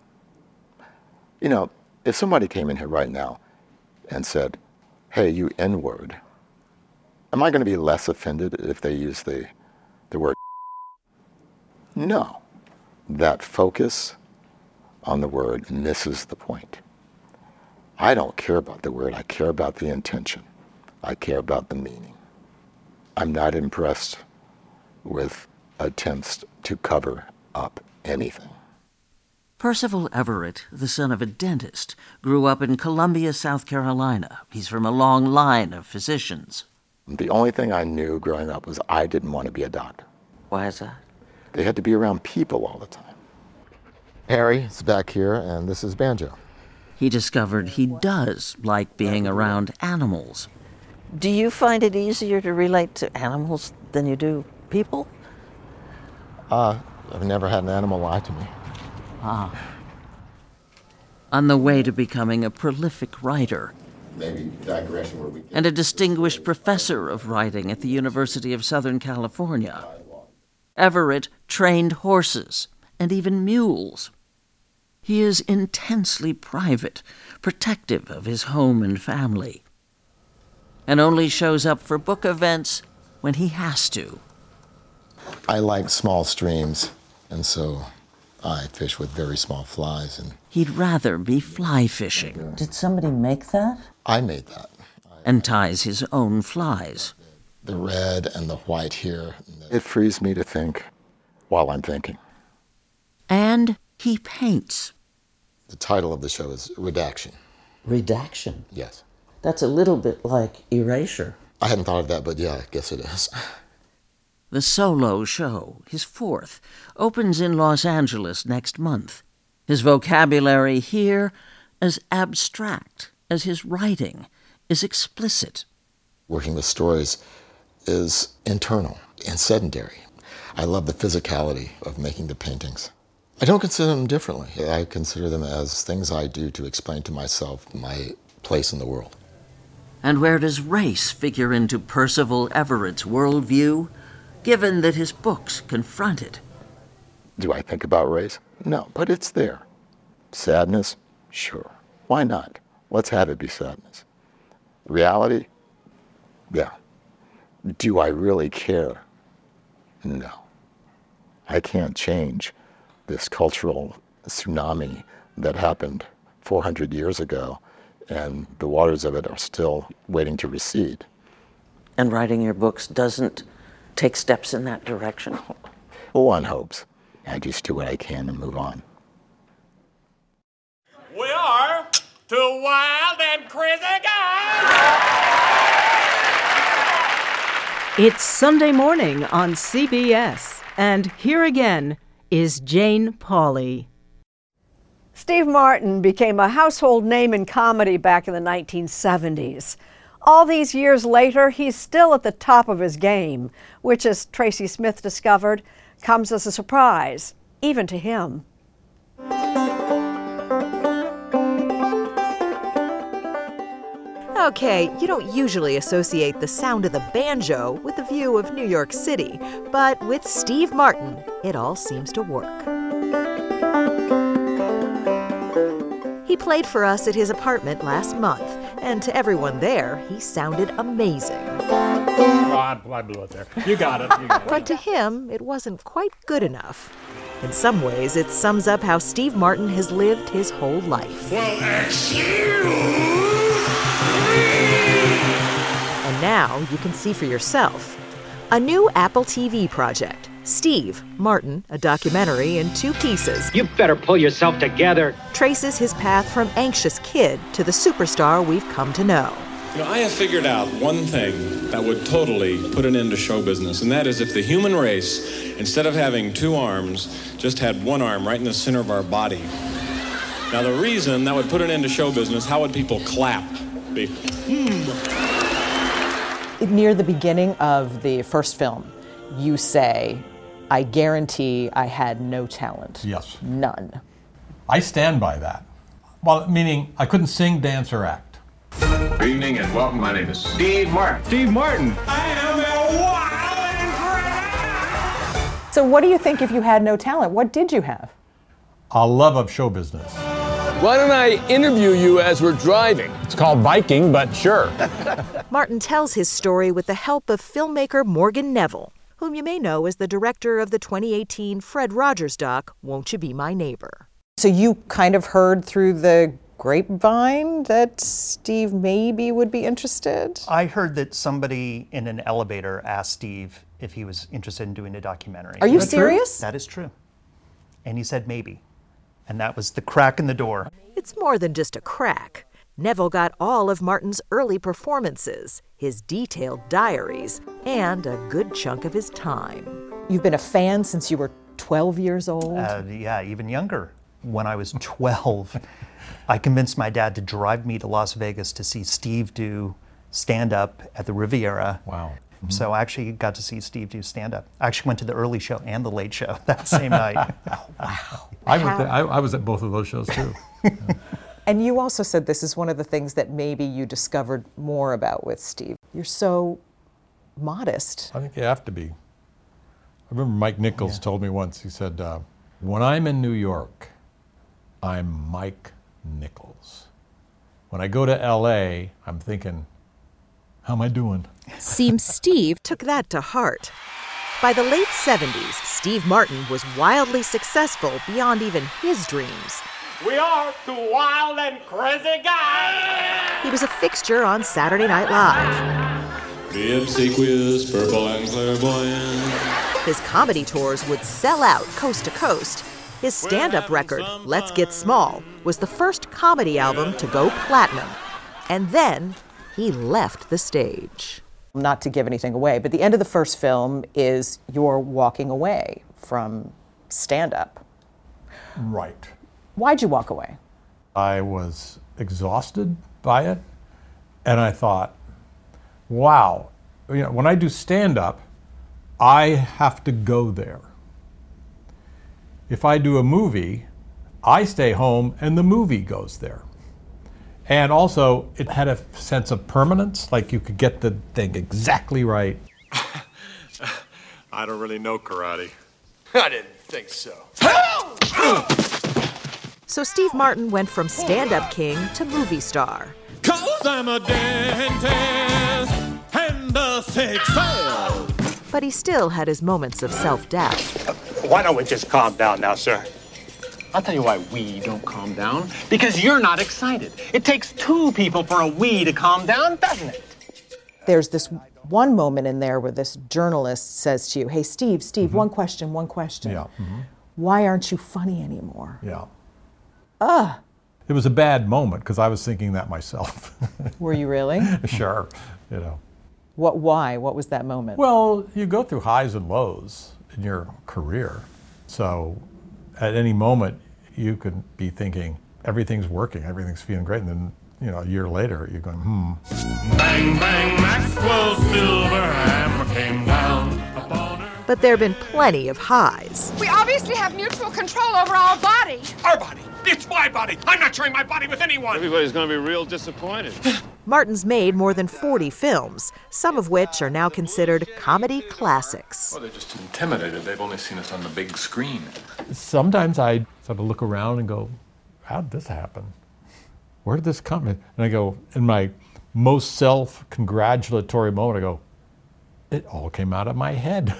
You know, if somebody came in here right now and said, hey, you N-word, am I going to be less offended if they use the, the word? No. That focus on the word misses the point. I don't care about the word, I care about the intention. I care about the meaning. I'm not impressed with attempts to cover up anything. Percival Everett, the son of a dentist, grew up in Columbia, South Carolina. He's from a long line of physicians. The only thing I knew growing up was I didn't want to be a doctor. Why is that? They had to be around people all the time. Harry is back here, and this is Banjo. He discovered he does like being around animals. Do you find it easier to relate to animals than you do people? Uh, I've never had an animal lie to me. Ah. On the way to becoming a prolific writer. Maybe digression where we get and a distinguished professor of writing at the University of Southern California. Everett trained horses and even mules. He is intensely private, protective of his home and family, and only shows up for book events when he has to. I like small streams, and so I fish with very small flies. And he'd rather be fly fishing. Did somebody make that? I made that. And ties his own flies. The red and the white here. It frees me to think while I'm thinking. And he paints. The title of the show is Redaction. Redaction? Yes. That's a little bit like erasure. I hadn't thought of that, but yeah, I guess it is. The solo show, his fourth, opens in Los Angeles next month. His vocabulary here as abstract as his writing is explicit. Working with stories is internal and sedentary. I love the physicality of making the paintings. I don't consider them differently. I consider them as things I do to explain to myself my place in the world. And where does race figure into Percival Everett's worldview, given that his books confront it? Do I think about race? No, but it's there. Sadness? Sure. Why not? Let's have it be sadness. Reality? Yeah. Do I really care? No. I can't change this cultural tsunami that happened four hundred years ago, and the waters of it are still waiting to recede. And writing your books doesn't take steps in that direction? Well, one hopes. I just do what I can and move on. We are two wild and crazy guys! It's Sunday morning on C B S, and here again is Jane Pauley. Steve Martin became a household name in comedy back in the nineteen seventies. All these years later, he's still at the top of his game, which, as Tracy Smith discovered, comes as a surprise, even to him. Okay, you don't usually associate the sound of the banjo with the view of New York City, but with Steve Martin, it all seems to work. He played for us at his apartment last month, and to everyone there, he sounded amazing. Oh, I, I blew it there. You got it. You got it. But to him, it wasn't quite good enough. In some ways, it sums up how Steve Martin has lived his whole life. Well, excuse me. And now you can see for yourself. A new Apple T V project, Steve Martin, a documentary in two pieces. You better pull yourself together. Traces his path from anxious kid to the superstar we've come to know. You know, I have figured out one thing that would totally put an end to show business, and that is if the human race, instead of having two arms, just had one arm right in the center of our body. Now, the reason that would put an end to show business, how would people clap? Be, hmm. Near the beginning of the first film, you say, I guarantee I had no talent. Yes. None. I stand by that. Well, meaning I couldn't sing, dance, or act. Good evening and welcome. My name is Steve Martin. Steve Martin. I am a wild and crazy. So what do you think if you had no talent? What did you have? A love of show business. Why don't I interview you as we're driving? It's called Viking, but sure. Martin tells his story with the help of filmmaker Morgan Neville, whom you may know as the director of the twenty eighteen Fred Rogers doc, Won't You Be My Neighbor? So you kind of heard through the grapevine that Steve maybe would be interested? I heard that somebody in an elevator asked Steve if he was interested in doing a documentary. Are you serious? That is true. And he said maybe. And that was the crack in the door. It's more than just a crack. Neville got all of Martin's early performances, his detailed diaries, and a good chunk of his time. You've been a fan since you were twelve years old? Uh, yeah, even younger. When I was twelve, I convinced my dad to drive me to Las Vegas to see Steve do stand-up at the Riviera. Wow. Mm-hmm. So I actually got to see Steve do stand-up. I actually went to the early show and the late show that same night. Oh, wow. I, went there, I, I was at both of those shows, too. And you also said this is one of the things that maybe you discovered more about with Steve. You're so modest. I think you have to be. I remember Mike Nichols yeah. told me once, he said, uh, when I'm in New York, I'm Mike Nichols. When I go to L A, I'm thinking, how am I doing? Seems Steve took that to heart. By the late seventies, Steve Martin was wildly successful beyond even his dreams. We are two wild and crazy guys. He was a fixture on Saturday Night Live. The obsequious, purple and clairvoyant. His comedy tours would sell out coast to coast. His stand-up record, Let's Get Small, was the first comedy album to go platinum. And then he left the stage. Not to give anything away, but the end of the first film is you're walking away from stand-up. Right. Why'd you walk away? I was exhausted by it, and I thought, wow, you know, when I do stand-up, I have to go there. If I do a movie, I stay home and the movie goes there. And also, it had a sense of permanence, like you could get the thing exactly right. I don't really know karate. I didn't think so. So Steve Martin went from stand-up king to movie star. 'Cause I'm a dentist and a sex sale. But he still had his moments of self-doubt. Why don't we just calm down now, sir? I'll tell you why we don't calm down. Because you're not excited. It takes two people for a we to calm down, doesn't it? There's this one moment in there where this journalist says to you, hey, Steve, Steve, mm-hmm. one question, one question. Yeah. Mm-hmm. Why aren't you funny anymore? Yeah. Ugh. It was a bad moment because I was thinking that myself. Were you really? Sure. You know. What? Why? What was that moment? Well, you go through highs and lows in your career. So at any moment, you could be thinking everything's working, everything's feeling great, and then, you know, a year later, you're going, hmm. Bang, bang, Maxwell Silverhammer came down upon her. But there have been plenty of highs. We obviously have mutual control over our body. Our body? It's my body. I'm not sharing my body with anyone. Everybody's going to be real disappointed. Martin's made more than forty films, some of which are now considered comedy classics. Well, they're just intimidated. They've only seen us on the big screen. Sometimes I sort of look around and go, how did this happen? Where did this come in? And I go, in my most self-congratulatory moment, I go, it all came out of my head.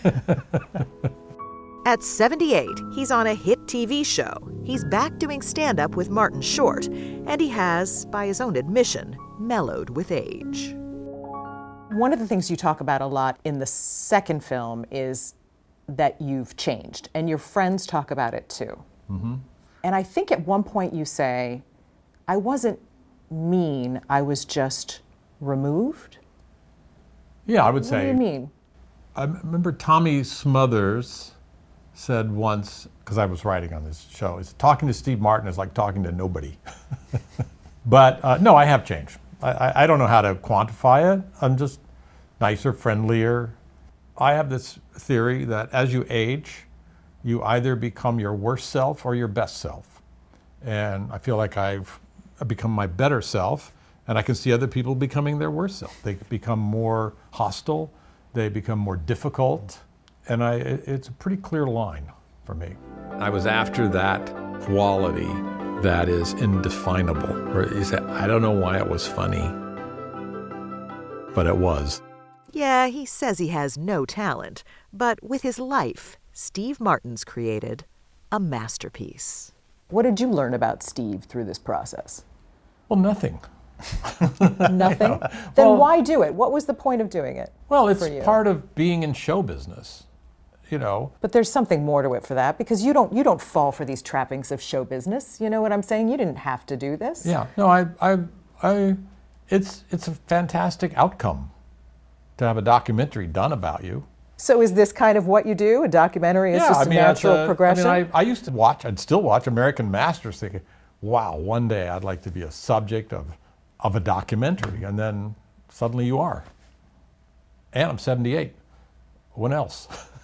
At seventy-eight, he's on a hit T V show. He's back doing stand-up with Martin Short, and he has, by his own admission, mellowed with age. One of the things you talk about a lot in the second film is that you've changed, and your friends talk about it too. Mm-hmm. And I think at one point you say, I wasn't mean, I was just removed? Yeah, I would what say. What do you mean? I remember Tommy Smothers said once, because I was writing on this show, he said, talking to Steve Martin is like talking to nobody. But uh, no, I have changed. I, I, I don't know how to quantify it. I'm just nicer, friendlier. I have this theory that as you age, you either become your worst self or your best self. And I feel like I've become my better self, and I can see other people becoming their worst self. They become more hostile, they become more difficult, and I, it's a pretty clear line for me. I was after that quality that is indefinable, where you say, I don't know why it was funny, but it was. Yeah, he says he has no talent, but with his life, Steve Martin's created a masterpiece. What did you learn about Steve through this process? Well, nothing. Nothing? You know, Then well, why do it? What was the point of doing it? Well, it's for you? part of being in show business, you know. But there's something more to it for that, because you don't you don't fall for these trappings of show business. You know what I'm saying? You didn't have to do this. Yeah. No, I, I, I, it's it's a fantastic outcome to have a documentary done about you. So is this kind of what you do? A documentary is yeah, just I a mean, natural a, progression? I mean, I, I used to watch, I'd still watch American Masters thinking, wow, one day I'd like to be a subject of, of a documentary. And then suddenly you are. And I'm seventy-eight. When else?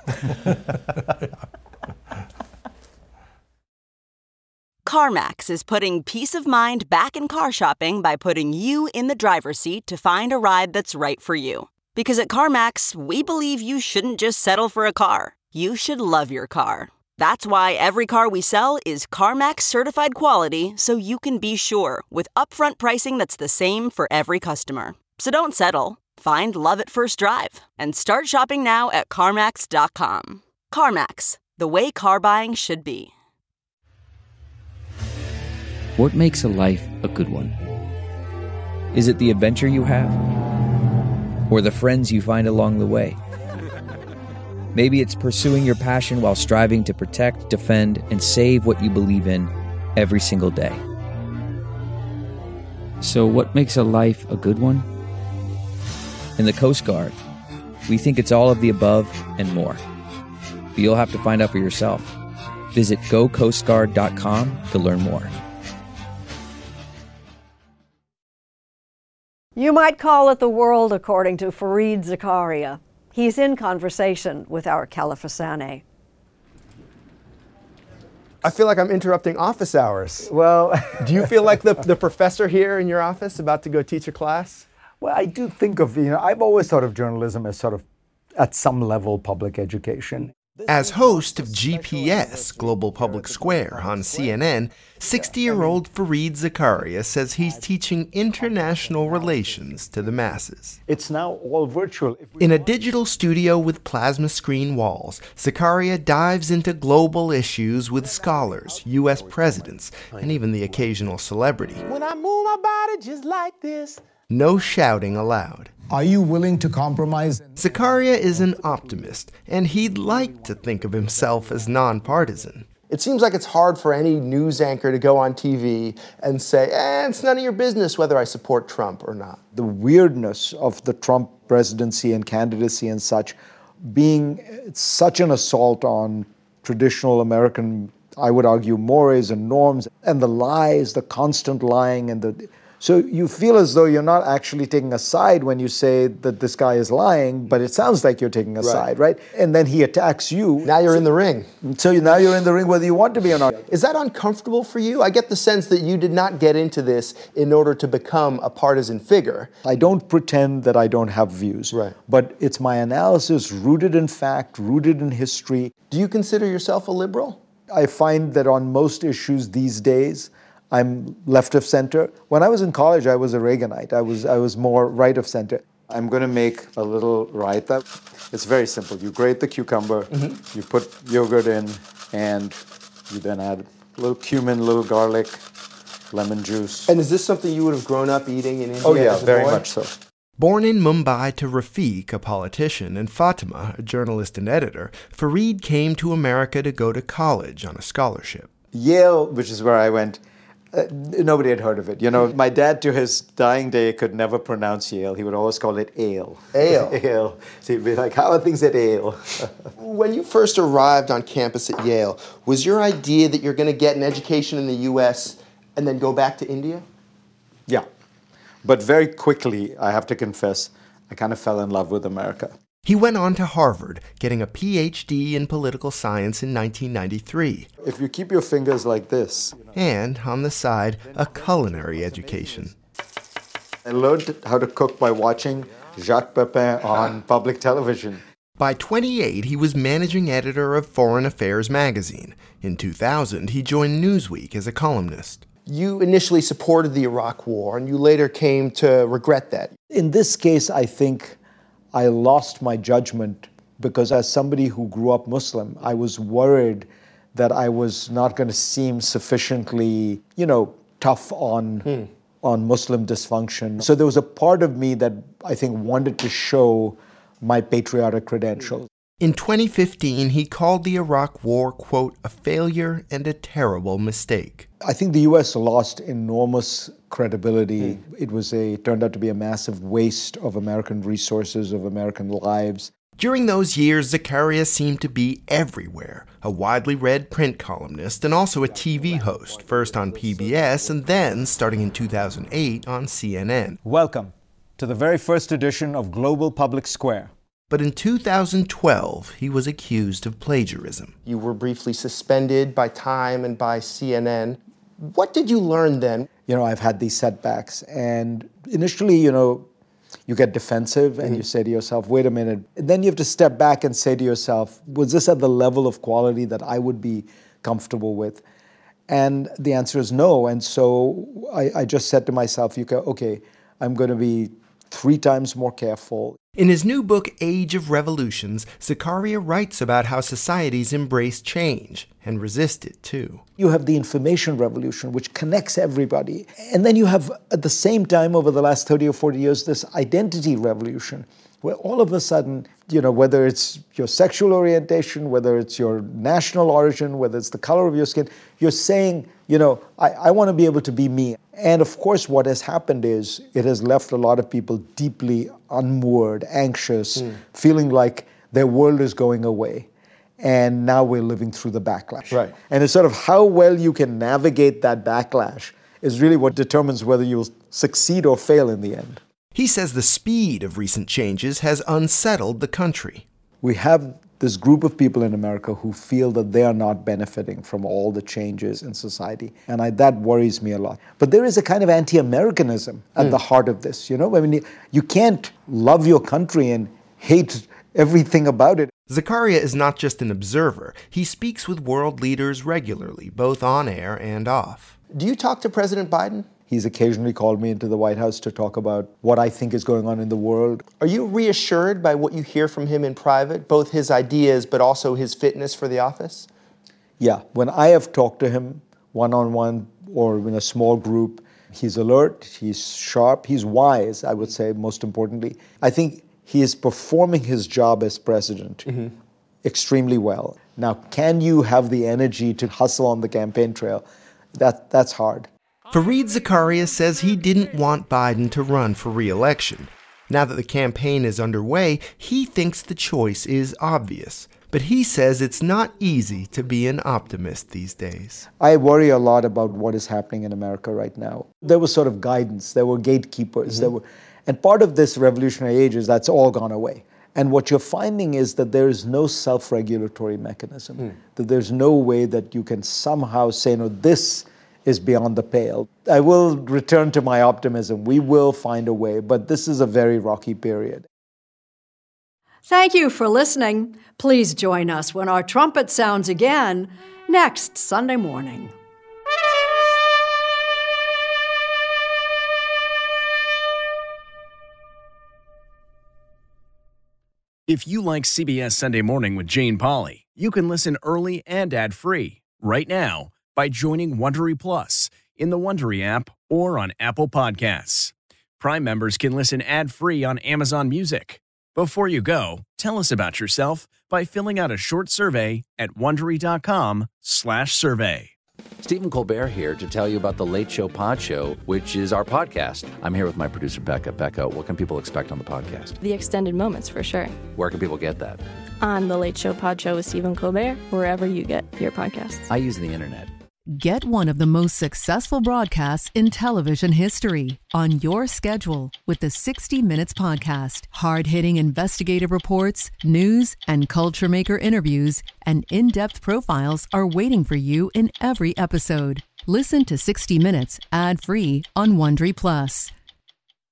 CarMax is putting peace of mind back in car shopping by putting you in the driver's seat to find a ride that's right for you. Because at CarMax, we believe you shouldn't just settle for a car. You should love your car. That's why every car we sell is CarMax certified quality, so you can be sure with upfront pricing that's the same for every customer. So don't settle. Find love at first drive and start shopping now at CarMax dot com. CarMax, the way car buying should be. What makes a life a good one? Is it the adventure you have? Or the friends you find along the way? Maybe it's pursuing your passion while striving to protect, defend, and save what you believe in every single day. So what makes a life a good one? In the Coast Guard, we think it's all of the above and more. But you'll have to find out for yourself. Visit go coast guard dot com to learn more. You might call it the world, according to Fareed Zakaria. He's in conversation with our Califasane. I feel like I'm interrupting office hours. Well, do you feel like the, the professor here in your office about to go teach a class? Well, I do think of, you know, I've always thought of journalism as sort of, at some level, public education. As host of G P S, Global Public Square, on C N N, sixty-year-old Fareed Zakaria says he's teaching international relations to the masses. It's now all virtual. In a digital studio with plasma screen walls, Zakaria dives into global issues with scholars, U S presidents, and even the occasional celebrity. When I move my body just like this. No shouting allowed. Are you willing to compromise? Zakaria is an optimist, and he'd like to think of himself as nonpartisan. It seems like it's hard for any news anchor to go on T V and say, eh, it's none of your business whether I support Trump or not. The weirdness of the Trump presidency and candidacy and such being such an assault on traditional American, I would argue, mores and norms, and the lies, the constant lying, and the... So you feel as though you're not actually taking a side when you say that this guy is lying, but it sounds like you're taking a right. side, right? And then he attacks you. Now you're so, in the ring. So now you're in the ring whether you want to be or not. Is that uncomfortable for you? I get the sense that you did not get into this in order to become a partisan figure. I don't pretend that I don't have views, right. but it's my analysis rooted in fact, rooted in history. Do you consider yourself a liberal? I find that on most issues these days, I'm left of center. When I was in college, I was a Reaganite. I was I was more right of center. I'm going to make a little raita. It's very simple. You grate the cucumber, mm-hmm. you put yogurt in, and you then add a little cumin, a little garlic, lemon juice. And is this something you would have grown up eating in India? Oh yeah, as a very boy? much so. Born in Mumbai to Rafiq, a politician, and Fatima, a journalist and editor, Fareed came to America to go to college on a scholarship. Yale, which is where I went, Uh, nobody had heard of it. You know, my dad, to his dying day, could never pronounce Yale. He would always call it Ale. Ale. Ale. So he'd be like, how are things at Ale? When you first arrived on campus at Yale, was your idea that you're going to get an education in the U S and then go back to India? Yeah. But very quickly, I have to confess, I kind of fell in love with America. He went on to Harvard, getting a P H D in political science in nineteen ninety-three. If you keep your fingers like this. And, on the side, a culinary education. I learned how to cook by watching Jacques Pepin on public television. By twenty-eight, he was managing editor of Foreign Affairs magazine. In two thousand, he joined Newsweek as a columnist. You initially supported the Iraq War, and you later came to regret that. In this case, I think I lost my judgment because as somebody who grew up Muslim, I was worried that I was not going to seem sufficiently, you know, tough on hmm. on Muslim dysfunction. So there was a part of me that I think wanted to show my patriotic credentials. In twenty fifteen, he called the Iraq War, quote, a failure and a terrible mistake. I think the U S lost enormous credibility. Mm. It was a turned out to be a massive waste of American resources, of American lives. During those years, Zakaria seemed to be everywhere, a widely read print columnist and also a T V host, first on P B S and then, starting in two thousand eight, on C N N. Welcome to the very first edition of Global Public Square. But in two thousand twelve, he was accused of plagiarism. You were briefly suspended by Time and by C N N. What did you learn then? You know, I've had these setbacks, and initially, you know, you get defensive and mm-hmm. you say to yourself, wait a minute. And then you have to step back and say to yourself, was this at the level of quality that I would be comfortable with? And the answer is no. And so I, I just said to myself, you go, okay, I'm going to be three times more careful. In his new book, Age of Revolutions, Zakaria writes about how societies embrace change and resist it, too. You have the information revolution, which connects everybody. And then you have, at the same time, over the last thirty or forty years, this identity revolution, where all of a sudden, you know, whether it's your sexual orientation, whether it's your national origin, whether it's the color of your skin, you're saying, you know, I, I want to be able to be me. And of course, what has happened is it has left a lot of people deeply unmoored, anxious, mm. feeling like their world is going away. And now we're living through the backlash. Right. And it's sort of how well you can navigate that backlash is really what determines whether you'll succeed or fail in the end. He says the speed of recent changes has unsettled the country. We have this group of people in America who feel that they are not benefiting from all the changes in society. And I, that worries me a lot. But there is a kind of anti-Americanism at mm. the heart of this. You know, I mean, you, you can't love your country and hate everything about it. Zakaria is not just an observer. He speaks with world leaders regularly, both on air and off. Do you talk to President Biden? He's occasionally called me into the White House to talk about what I think is going on in the world. Are you reassured by what you hear from him in private, both his ideas but also his fitness for the office? Yeah. When I have talked to him one-on-one or in a small group, he's alert, he's sharp, he's wise, I would say, most importantly. I think he is performing his job as president mm-hmm. extremely well. Now, can you have the energy to hustle on the campaign trail? That, that's hard. Fareed Zakaria says he didn't want Biden to run for re-election. Now that the campaign is underway, he thinks the choice is obvious. But he says it's not easy to be an optimist these days. I worry a lot about what is happening in America right now. There was sort of guidance, there were gatekeepers, mm-hmm. there were, and part of this revolutionary age is that's all gone away. And what you're finding is that there is no self-regulatory mechanism, mm. that there's no way that you can somehow say, no, this is beyond the pale. I will return to my optimism. We will find a way, but this is a very rocky period. Thank you for listening. Please join us when our trumpet sounds again next Sunday morning. If you like C B S Sunday Morning with Jane Pauley, you can listen early and ad-free right now by joining Wondery Plus in the Wondery app or on Apple Podcasts. Prime members can listen ad-free on Amazon Music. Before you go, tell us about yourself by filling out a short survey at Wondery.com slash survey. Stephen Colbert here to tell you about The Late Show Pod Show, which is our podcast. I'm here with my producer, Becca. Becca, what can people expect on the podcast? The extended moments, for sure. Where can people get that? On The Late Show Pod Show with Stephen Colbert, wherever you get your podcasts. I use the internet. Get one of the most successful broadcasts in television history on your schedule with the sixty minutes Podcast. Hard-hitting investigative reports, news, and culture maker interviews, and in-depth profiles are waiting for you in every episode. Listen to sixty minutes ad-free on Wondery Plus.